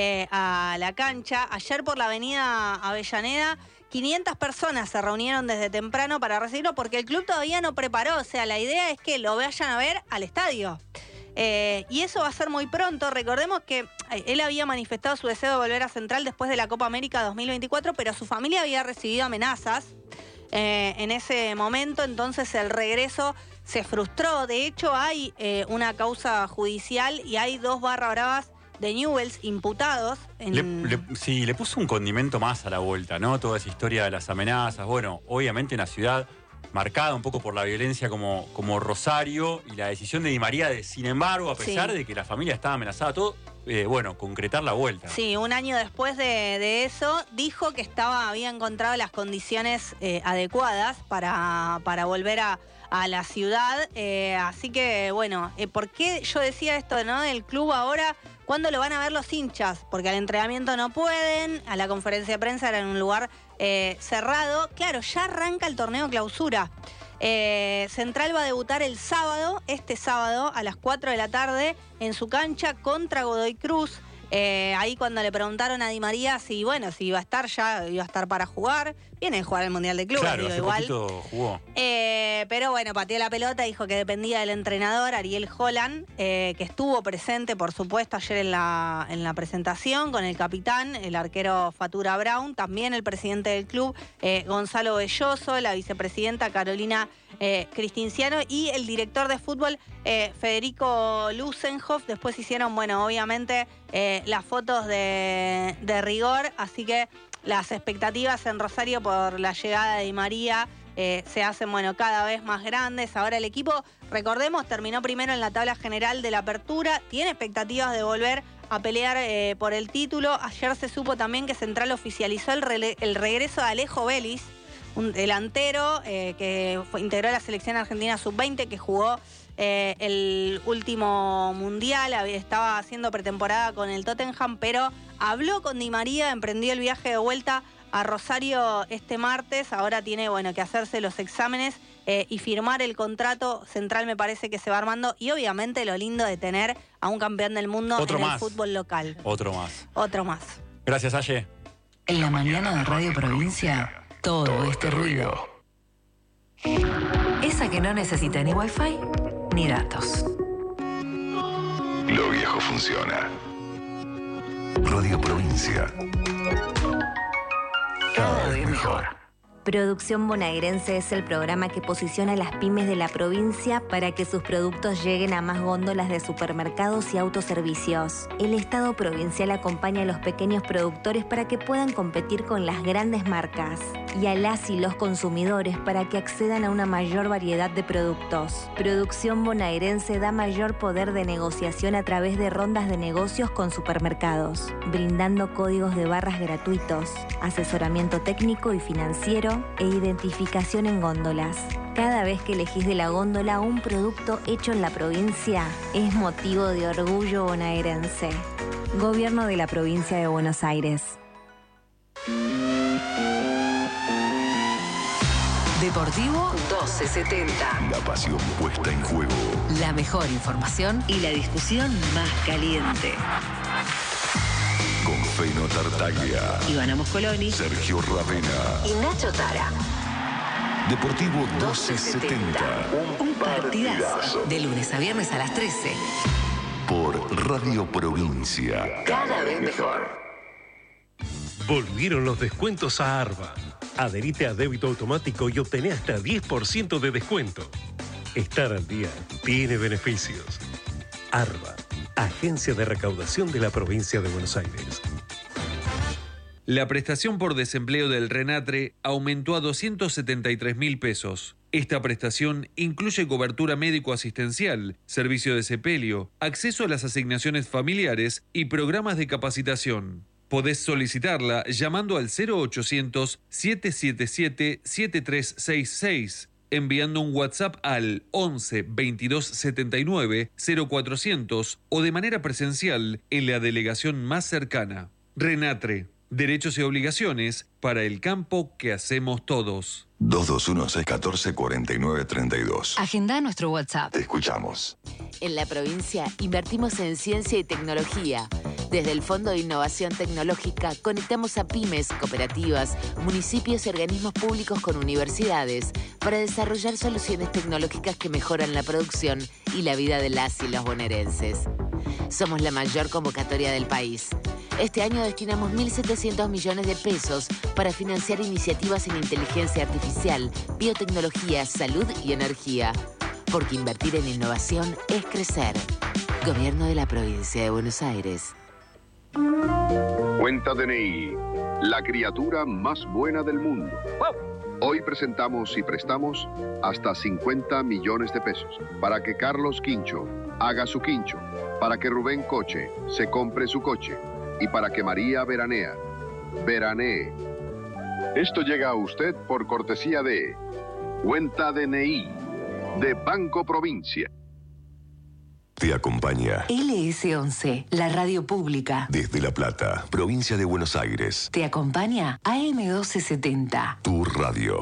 L: a la cancha. Ayer por la avenida Avellaneda, 500 personas se reunieron desde temprano para recibirlo porque el club todavía no preparó. O sea, la idea es que lo vayan a ver al estadio. Y eso va a ser muy pronto. Recordemos que él había manifestado su deseo de volver a Central después de la Copa América 2024, pero su familia había recibido amenazas en ese momento, entonces el regreso se frustró. De hecho, hay una causa judicial y hay 2 barra bravas de Newell's imputados.
K: Sí, le puso un condimento más a la vuelta, ¿no? Toda esa historia de las amenazas. Bueno, obviamente una ciudad marcada un poco por la violencia como Rosario y la decisión de Di María de, sin embargo, a pesar de que la familia estaba amenazada, todo, concretar la vuelta.
L: Sí, un año después de eso, dijo que había encontrado las condiciones adecuadas para volver a la ciudad. Así que, ¿por qué yo decía esto, no? Del club ahora, ¿cuándo lo van a ver los hinchas? Porque al entrenamiento no pueden, a la conferencia de prensa era en un lugar cerrado. Claro, ya arranca el torneo clausura. Central va a debutar este sábado, a las 4 de la tarde, en su cancha contra Godoy Cruz. Ahí cuando le preguntaron a Di María si iba a estar para jugar. Viene de jugar el Mundial de Clubes,
K: claro, hace
L: igual.
K: Poquito jugó.
L: Pero pateó la pelota, dijo que dependía del entrenador, Ariel Holland, que estuvo presente, por supuesto, ayer en la presentación con el capitán, el arquero Fatura Brown, también el presidente del club, Gonzalo Belloso, la vicepresidenta Carolina Cristinciano y el director de fútbol, Federico Lusenhoff. Después hicieron, obviamente, las fotos de rigor, así que las expectativas en Rosario por la llegada de Di María se hacen, cada vez más grandes. Ahora el equipo, recordemos, terminó primero en la tabla general de la apertura, tiene expectativas de volver a pelear por el título. Ayer se supo también que Central oficializó el regreso de Alejo Vélez, un delantero que integró la selección argentina sub-20, que jugó el último mundial, estaba haciendo pretemporada con el Tottenham, pero habló con Di María, emprendió el viaje de vuelta a Rosario este martes. Ahora tiene que hacerse los exámenes y firmar el contrato. Central me parece que se va armando, y obviamente lo lindo de tener a un campeón del mundo en el fútbol local.
K: Otro más.
L: Gracias,
K: Aye.
C: En la mañana de Radio Provincia, todo este ruido. Esa que no necesita ni wifi ni datos.
B: Lo viejo funciona. Radio Provincia.
C: Cada vez mejor.
M: Producción Bonaerense es el programa que posiciona a las pymes de la provincia para que sus productos lleguen a más góndolas de supermercados y autoservicios. El Estado provincial acompaña a los pequeños productores para que puedan competir con las grandes marcas y a las y los consumidores para que accedan a una mayor variedad de productos. Producción Bonaerense da mayor poder de negociación a través de rondas de negocios con supermercados, brindando códigos de barras gratuitos, asesoramiento técnico y financiero e identificación en góndolas. Cada vez que elegís de la góndola un producto hecho en la provincia, es motivo de orgullo bonaerense. Gobierno de la Provincia de Buenos Aires.
C: Deportivo 1270.
B: La pasión puesta en juego.
C: La mejor información y la discusión más caliente.
B: Con Feno Tartaglia,
C: Ivana Moscoloni,
B: Sergio Ravena
C: y Nacho Tara.
B: Deportivo 1270.
C: Un partidazo. De lunes a viernes a las 13.
B: Por Radio Provincia.
C: Cada vez mejor.
D: Volvieron los descuentos a Arba. Adherite a débito automático y obtené hasta 10% de descuento. Estar al día tiene beneficios. Arba, Agencia de Recaudación de la Provincia de Buenos Aires.
F: La prestación por desempleo del RENATRE aumentó a 273.000 pesos. Esta prestación incluye cobertura médico-asistencial, servicio de sepelio, acceso a las asignaciones familiares y programas de capacitación. Podés solicitarla llamando al 0800-777-7366, enviando un WhatsApp al 11 22 79 0400 o de manera presencial en la delegación más cercana. Renatre, derechos y obligaciones para el campo que hacemos todos.
B: 221-614-4932.
C: Agenda nuestro WhatsApp.
B: Te escuchamos.
I: En la provincia invertimos en ciencia y tecnología. Desde el Fondo de Innovación Tecnológica conectamos a pymes, cooperativas, municipios y organismos públicos con universidades para desarrollar soluciones tecnológicas que mejoran la producción y la vida de las y los bonaerenses. Somos la mayor convocatoria del país. Este año destinamos 1.700 millones de pesos para financiar iniciativas en inteligencia artificial, biotecnología, salud y energía. Porque invertir en innovación es crecer. Gobierno de la Provincia de Buenos Aires.
J: Cuenta DNI, la criatura más buena del mundo. Hoy presentamos y prestamos hasta 50 millones de pesos para que Carlos Quincho haga su quincho, para que Rubén Coche se compre su coche y para que María veranee. Esto llega a usted por cortesía de Cuenta DNI de Banco Provincia.
B: Te acompaña
C: LS11, la radio pública.
B: desde La Plata, provincia de Buenos Aires.
C: Te acompaña AM1270.
B: Tu radio.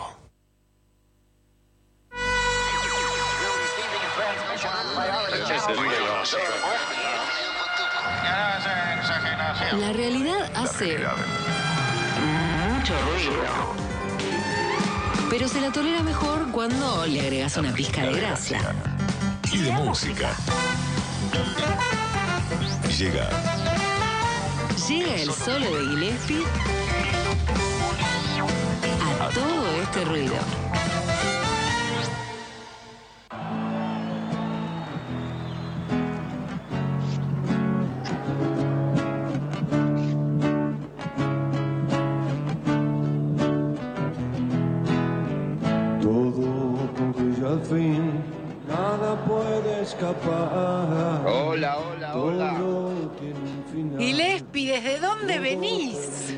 C: La realidad hace mucho ruido. Pero se la tolera mejor cuando le agregas una pizca de gracia.
B: Y de música. Llega
C: el solo de Gillespie a todo este ruido.
W: Todo concluye al fin, nada puede escapar.
Y: Hola.
E: Gillespie, ¿desde dónde venís?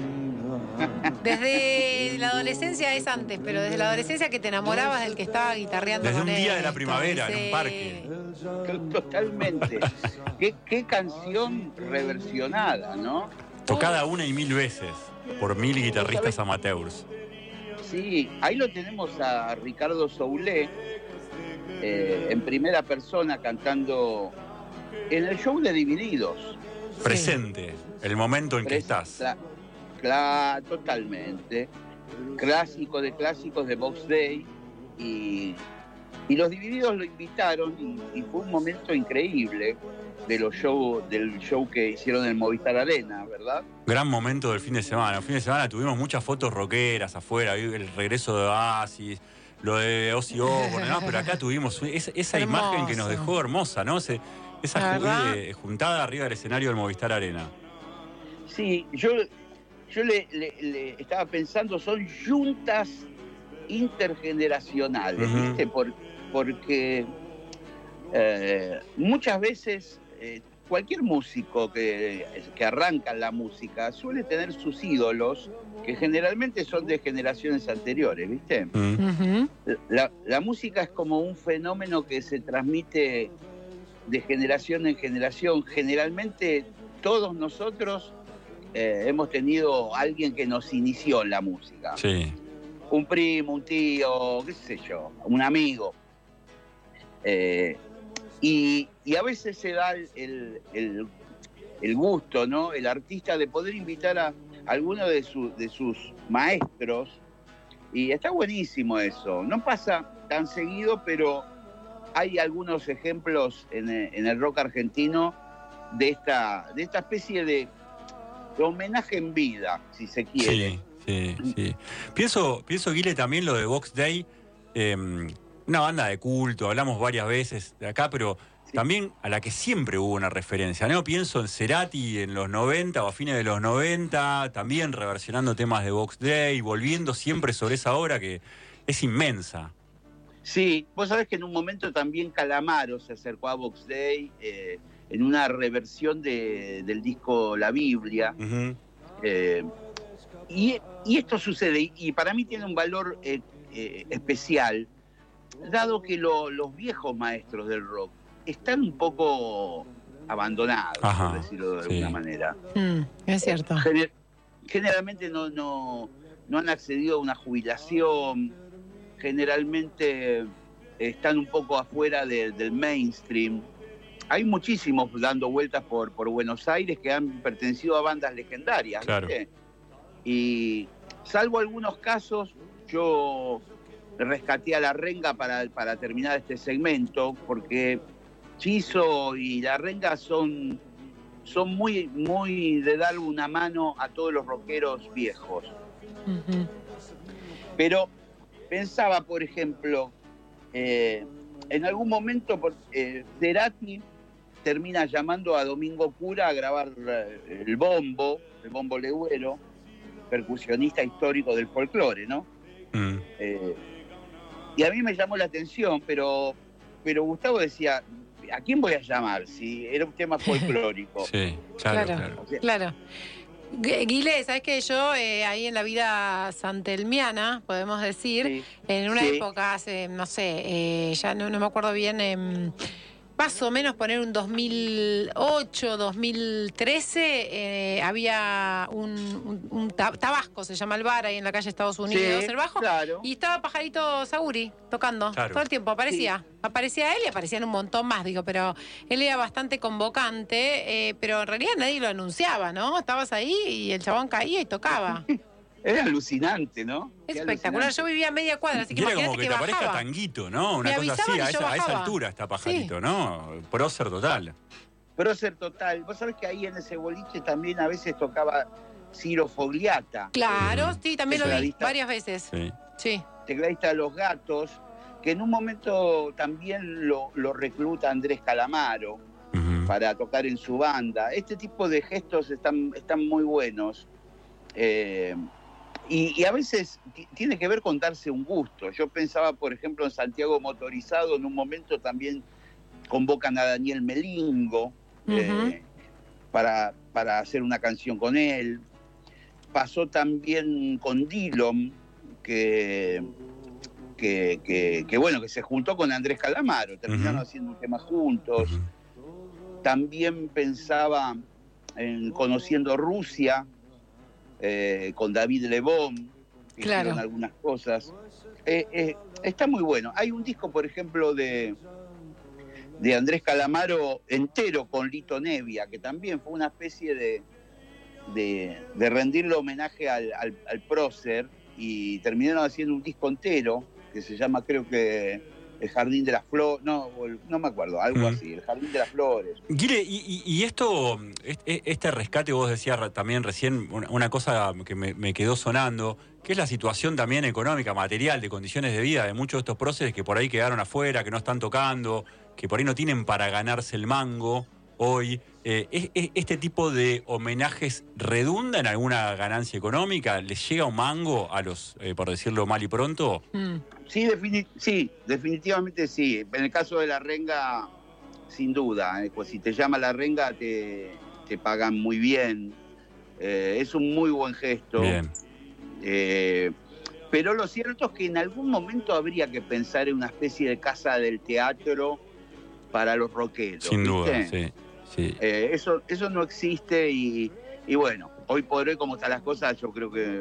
E: Desde la adolescencia es antes, pero desde la adolescencia que te enamorabas del que estaba guitarreando
K: Desde
E: con
K: un
E: él.
K: día de la primavera, en un parque.
Y: Totalmente. ¿Qué canción reversionada, ¿no?
K: Tocada 1 y 1000 veces por 1000 guitarristas amateurs.
Y: Sí, ahí lo tenemos a Ricardo Soulé en primera persona cantando en el show de Divididos.
K: Presente, el momento en que estás.
Y: Claro, totalmente. Clásico de clásicos de Box Day. Y los Divididos lo invitaron y fue un momento increíble del show que hicieron en Movistar Arena, ¿verdad?
K: Gran momento del fin de semana. El fin de semana tuvimos muchas fotos rockeras afuera, el regreso de Oasis, lo de Ozzy Osbourne, ¿no? Pero acá tuvimos esa imagen que nos dejó hermosa, ¿no? Esa juntada arriba del escenario del Movistar Arena.
Y: Sí, yo le estaba pensando, son juntas intergeneracionales, ¿viste? Porque muchas veces cualquier músico que arranca en la música suele tener sus ídolos que generalmente son de generaciones anteriores, ¿viste? La música es como un fenómeno que se transmite de generación en generación. Generalmente todos nosotros hemos tenido alguien que nos inició en la música.
K: Sí.
Y: Un primo, un tío, qué sé yo, un amigo. Y a veces se da el gusto, ¿no? El artista de poder invitar a alguno de sus maestros. Y está buenísimo eso. No pasa tan seguido, pero hay algunos ejemplos en el rock argentino de esta especie de homenaje en vida, si se quiere.
K: Sí. Pienso, Guile, también lo de Box Day, una banda de culto, hablamos varias veces de acá, pero también a la que siempre hubo una referencia, ¿no? Pienso en Cerati en los 90 o a fines de los 90, también reversionando temas de Box Day, volviendo siempre sobre esa obra que es inmensa.
Y: Sí, vos sabés que en un momento también Calamaro se acercó a Vox Day en una reversión del disco La Biblia. Y esto sucede, y para mí tiene un valor especial, dado que los viejos maestros del rock están un poco abandonados, por decirlo de alguna manera.
E: Es cierto.
Y: Generalmente no han accedido a una jubilación, generalmente están un poco afuera del mainstream. Hay muchísimos dando vueltas por Buenos Aires que han pertenecido a bandas legendarias,
K: claro.
Y: ¿viste? Y salvo algunos casos, yo rescaté a La Renga para terminar este segmento, porque Chizo y La Renga son muy, muy de dar una mano a todos los rockeros viejos. Pero pensaba, por ejemplo, en algún momento Cerati termina llamando a Domingo Cura a grabar el bombo legüero, percusionista histórico del folclore, ¿no? Y a mí me llamó la atención, pero Gustavo decía, ¿a quién voy a llamar si era un tema folclórico?
K: Sí, claro.
E: Claro. Guile, ¿sabes que yo ahí en la vida santelmiana, podemos decir, en una época hace, no sé, ya no me acuerdo bien, más o menos poner un 2008, 2013, había un Tabasco, se llama el bar, ahí en la calle Estados Unidos, el Bajo, y estaba Pajarito Saguri tocando todo el tiempo, aparecía él y aparecían un montón más, pero él era bastante convocante, pero en realidad nadie lo anunciaba, ¿no? Estabas ahí y el chabón caía y tocaba.
Y: Era alucinante, ¿no?
E: Es espectacular. Yo vivía a media cuadra, así que
K: era
E: imagínate
K: como que te
E: bajaba.
K: aparezca Tanguito, ¿no? Una cosa así, a esa altura está Pajarito, ¿no? Prócer total.
Y: Prócer total. Vos sabés que ahí en ese boliche también a veces tocaba Ciro Fogliata.
E: Claro, sí, también lo vi varias veces. Sí.
Y: Tecladista de Los Gatos, que en un momento también lo recluta Andrés Calamaro para tocar en su banda. Este tipo de gestos están muy buenos. Y a veces tiene que ver con darse un gusto. Yo pensaba, por ejemplo, en Santiago Motorizado, en un momento también convocan a Daniel Melingo para hacer una canción con él. Pasó también con Dillon, que se juntó con Andrés Calamaro, terminaron haciendo un tema juntos. También pensaba en Conociendo Rusia, con David Lebón, que hicieron algunas cosas. Está muy bueno. Hay un disco, por ejemplo, de Andrés Calamaro entero con Lito Nevia, que también fue una especie de rendirle homenaje al prócer, y terminaron haciendo un disco entero que se llama, creo que El Jardín de las Flores, no me acuerdo, algo así, El Jardín de las Flores.
K: Guile, y esto, este rescate, vos decías también recién, una cosa que me quedó sonando, que es la situación también económica, material, de condiciones de vida de muchos de estos próceres que por ahí quedaron afuera, que no están tocando, que por ahí no tienen para ganarse el mango hoy. ¿Este tipo de homenajes redunda en alguna ganancia económica? ¿Les llega un mango a los, por decirlo mal y pronto?
Y: Sí, definitivamente sí. En el caso de La Renga, sin duda. Pues si te llama La Renga, te pagan muy bien. Es un muy buen gesto.
K: Bien.
Y: Pero lo cierto es que en algún momento habría que pensar en una especie de casa del teatro para los rockeros.
K: Sin duda, sí.
Y: Eso no existe y bueno, hoy por hoy, como están las cosas, yo creo que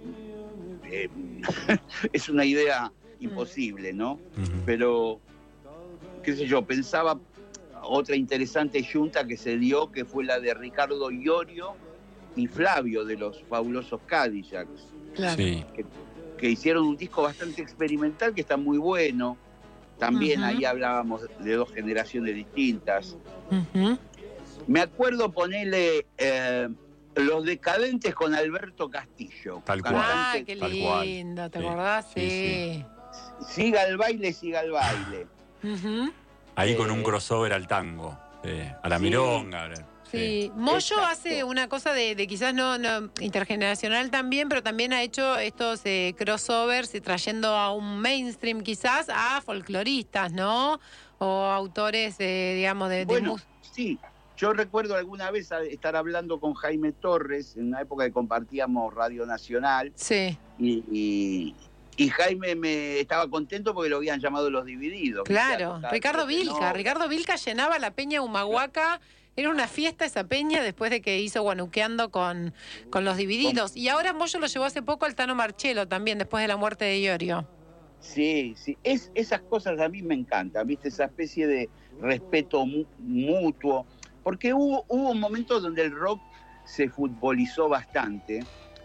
Y: es una idea imposible, ¿no? Pero, qué sé yo, pensaba otra interesante junta que se dio, que fue la de Ricardo Iorio y Flavio de los Fabulosos Cadillacs.
E: Claro.
K: Sí.
Y: Que hicieron un disco bastante experimental que está muy bueno. También ahí hablábamos de dos generaciones distintas. Me acuerdo ponerle Los Decadentes con Alberto Castillo.
K: Tal cual.
E: Ah, qué lindo, ¿te acordás? Sí.
Y: Siga el baile, siga el baile.
K: Ahí con un crossover al tango, a la milonga.
E: Sí, Moyo hace una cosa de quizás no intergeneracional también, pero también ha hecho estos crossovers y trayendo a un mainstream quizás a folcloristas, ¿no? O autores, digamos, de
Y: sí. Yo recuerdo alguna vez estar hablando con Jaime Torres, en una época que compartíamos Radio Nacional.
E: Sí.
Y: Y Jaime me estaba contento porque lo habían llamado Los Divididos.
E: Claro, Ricardo Vilca. Ricardo Vilca llenaba la peña Humahuaca. Era una fiesta esa peña después de que hizo Guanuqueando con Los Divididos. Y ahora Moyo lo llevó hace poco al Tano Marchello también, después de la muerte de Iorio.
Y: Sí. Esas cosas a mí me encantan, ¿viste? Esa especie de respeto mutuo. Porque hubo un momento donde el rock se futbolizó bastante.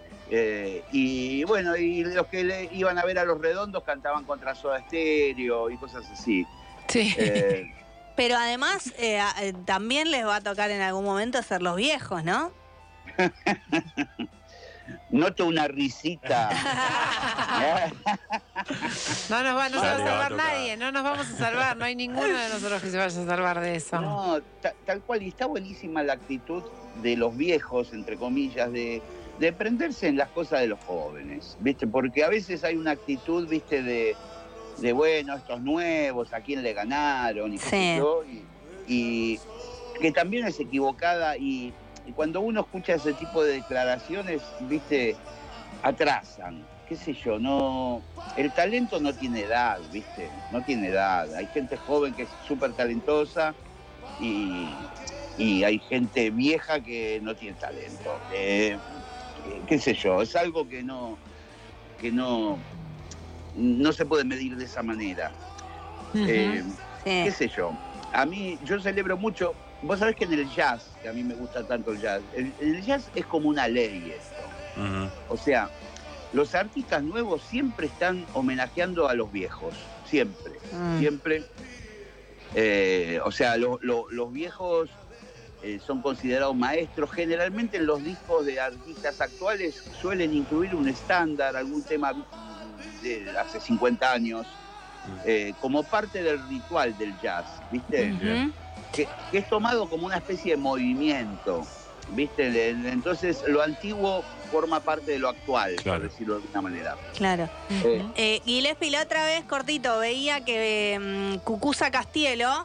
Y: Y bueno, y los que iban a ver a Los Redondos cantaban contra Soda Stereo y cosas así.
E: Sí.
L: Pero además también les va a tocar en algún momento ser los viejos, ¿no?
Y: Noto una risita.
E: No se va a salvar nadie, no nos vamos a salvar, no hay ninguno de nosotros que se vaya a salvar de eso.
Y: No, tal cual, y está buenísima la actitud de los viejos, entre comillas, de prenderse en las cosas de los jóvenes, ¿viste? Porque a veces hay una actitud, ¿viste? De bueno, estos nuevos, a quién le ganaron, y qué sé yo, y que también es equivocada, y cuando uno escucha ese tipo de declaraciones, ¿viste? Atrasan, qué sé yo, no, el talento no tiene edad, ¿viste? No tiene edad, hay gente joven que es súper talentosa y hay gente vieja que no tiene talento, qué sé yo, es algo que no se puede medir de esa manera. Qué sé yo, a mí, yo celebro mucho, vos sabés que en el jazz, que a mí me gusta tanto el jazz, el jazz es como una ley esto. O sea, los artistas nuevos siempre están homenajeando a los viejos, siempre. O sea, los viejos son considerados maestros. Generalmente en los discos de artistas actuales suelen incluir un estándar, algún tema de hace 50 años, como parte del ritual del jazz, ¿viste? Que es tomado como una especie de movimiento, ¿viste? Entonces lo antiguo forma parte de lo actual, por decirlo de alguna manera.
L: Claro. Gillespie, la otra vez, cortito, veía que Cucuza Castielo,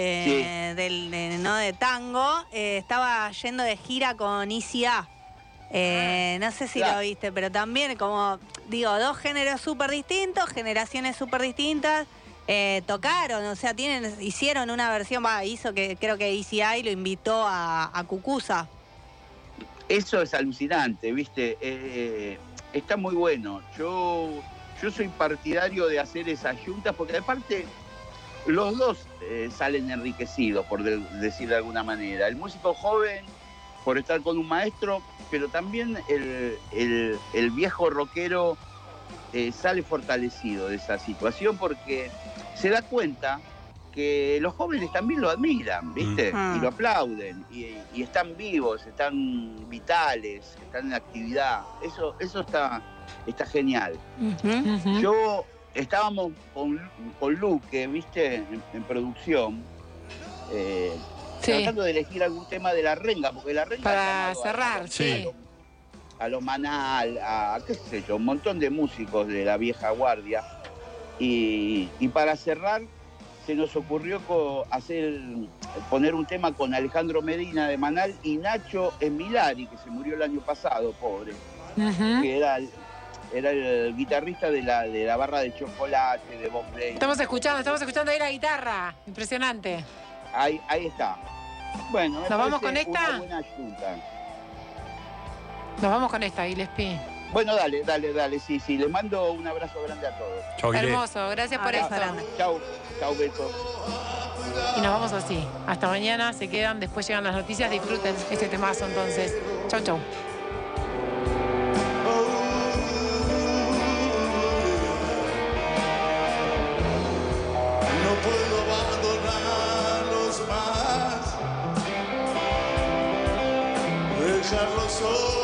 L: de tango, estaba yendo de gira con ICA. No sé si lo viste, pero también como, digo, dos géneros súper distintos, generaciones súper distintas, tocaron, o sea, hicieron una versión, hizo que creo que ECI lo invitó a Cucuza.
Y: Eso es alucinante, ¿viste? Está muy bueno. Yo soy partidario de hacer esas juntas porque aparte los dos salen enriquecidos, por decir de alguna manera. El músico joven por estar con un maestro, pero también el viejo rockero sale fortalecido de esa situación porque se da cuenta que los jóvenes también lo admiran, ¿viste? Y lo aplauden, y están vivos, están vitales, están en actividad. Eso está genial. Estábamos con Luque, ¿viste? En producción, tratando de elegir algún tema de La Renga, porque La Renga...
E: Para cerrar,
Y: a los Manal, a qué sé yo, un montón de músicos de la vieja guardia. Y para cerrar, se nos ocurrió poner un tema con Alejandro Medina de Manal y Nacho Esmilari, que se murió el año pasado, pobre, que era el guitarrista de la barra de chocolate, de Bob Blake.
E: Estamos escuchando ahí la guitarra, impresionante.
Y: Ahí está. Bueno,
E: ¿nos vamos con esta?
Y: Una buena ayuda.
E: Nos vamos con esta, Gillespie.
Y: Bueno, dale, sí. Les mando un abrazo grande a todos.
E: Chau, hermoso, gracias por esto.
Y: Chau, besos.
E: Y nos vamos así. Hasta mañana, se quedan, después llegan las noticias. Disfruten este temazo entonces. Chau.
W: No puedo abandonarlos más, dejarlos solos.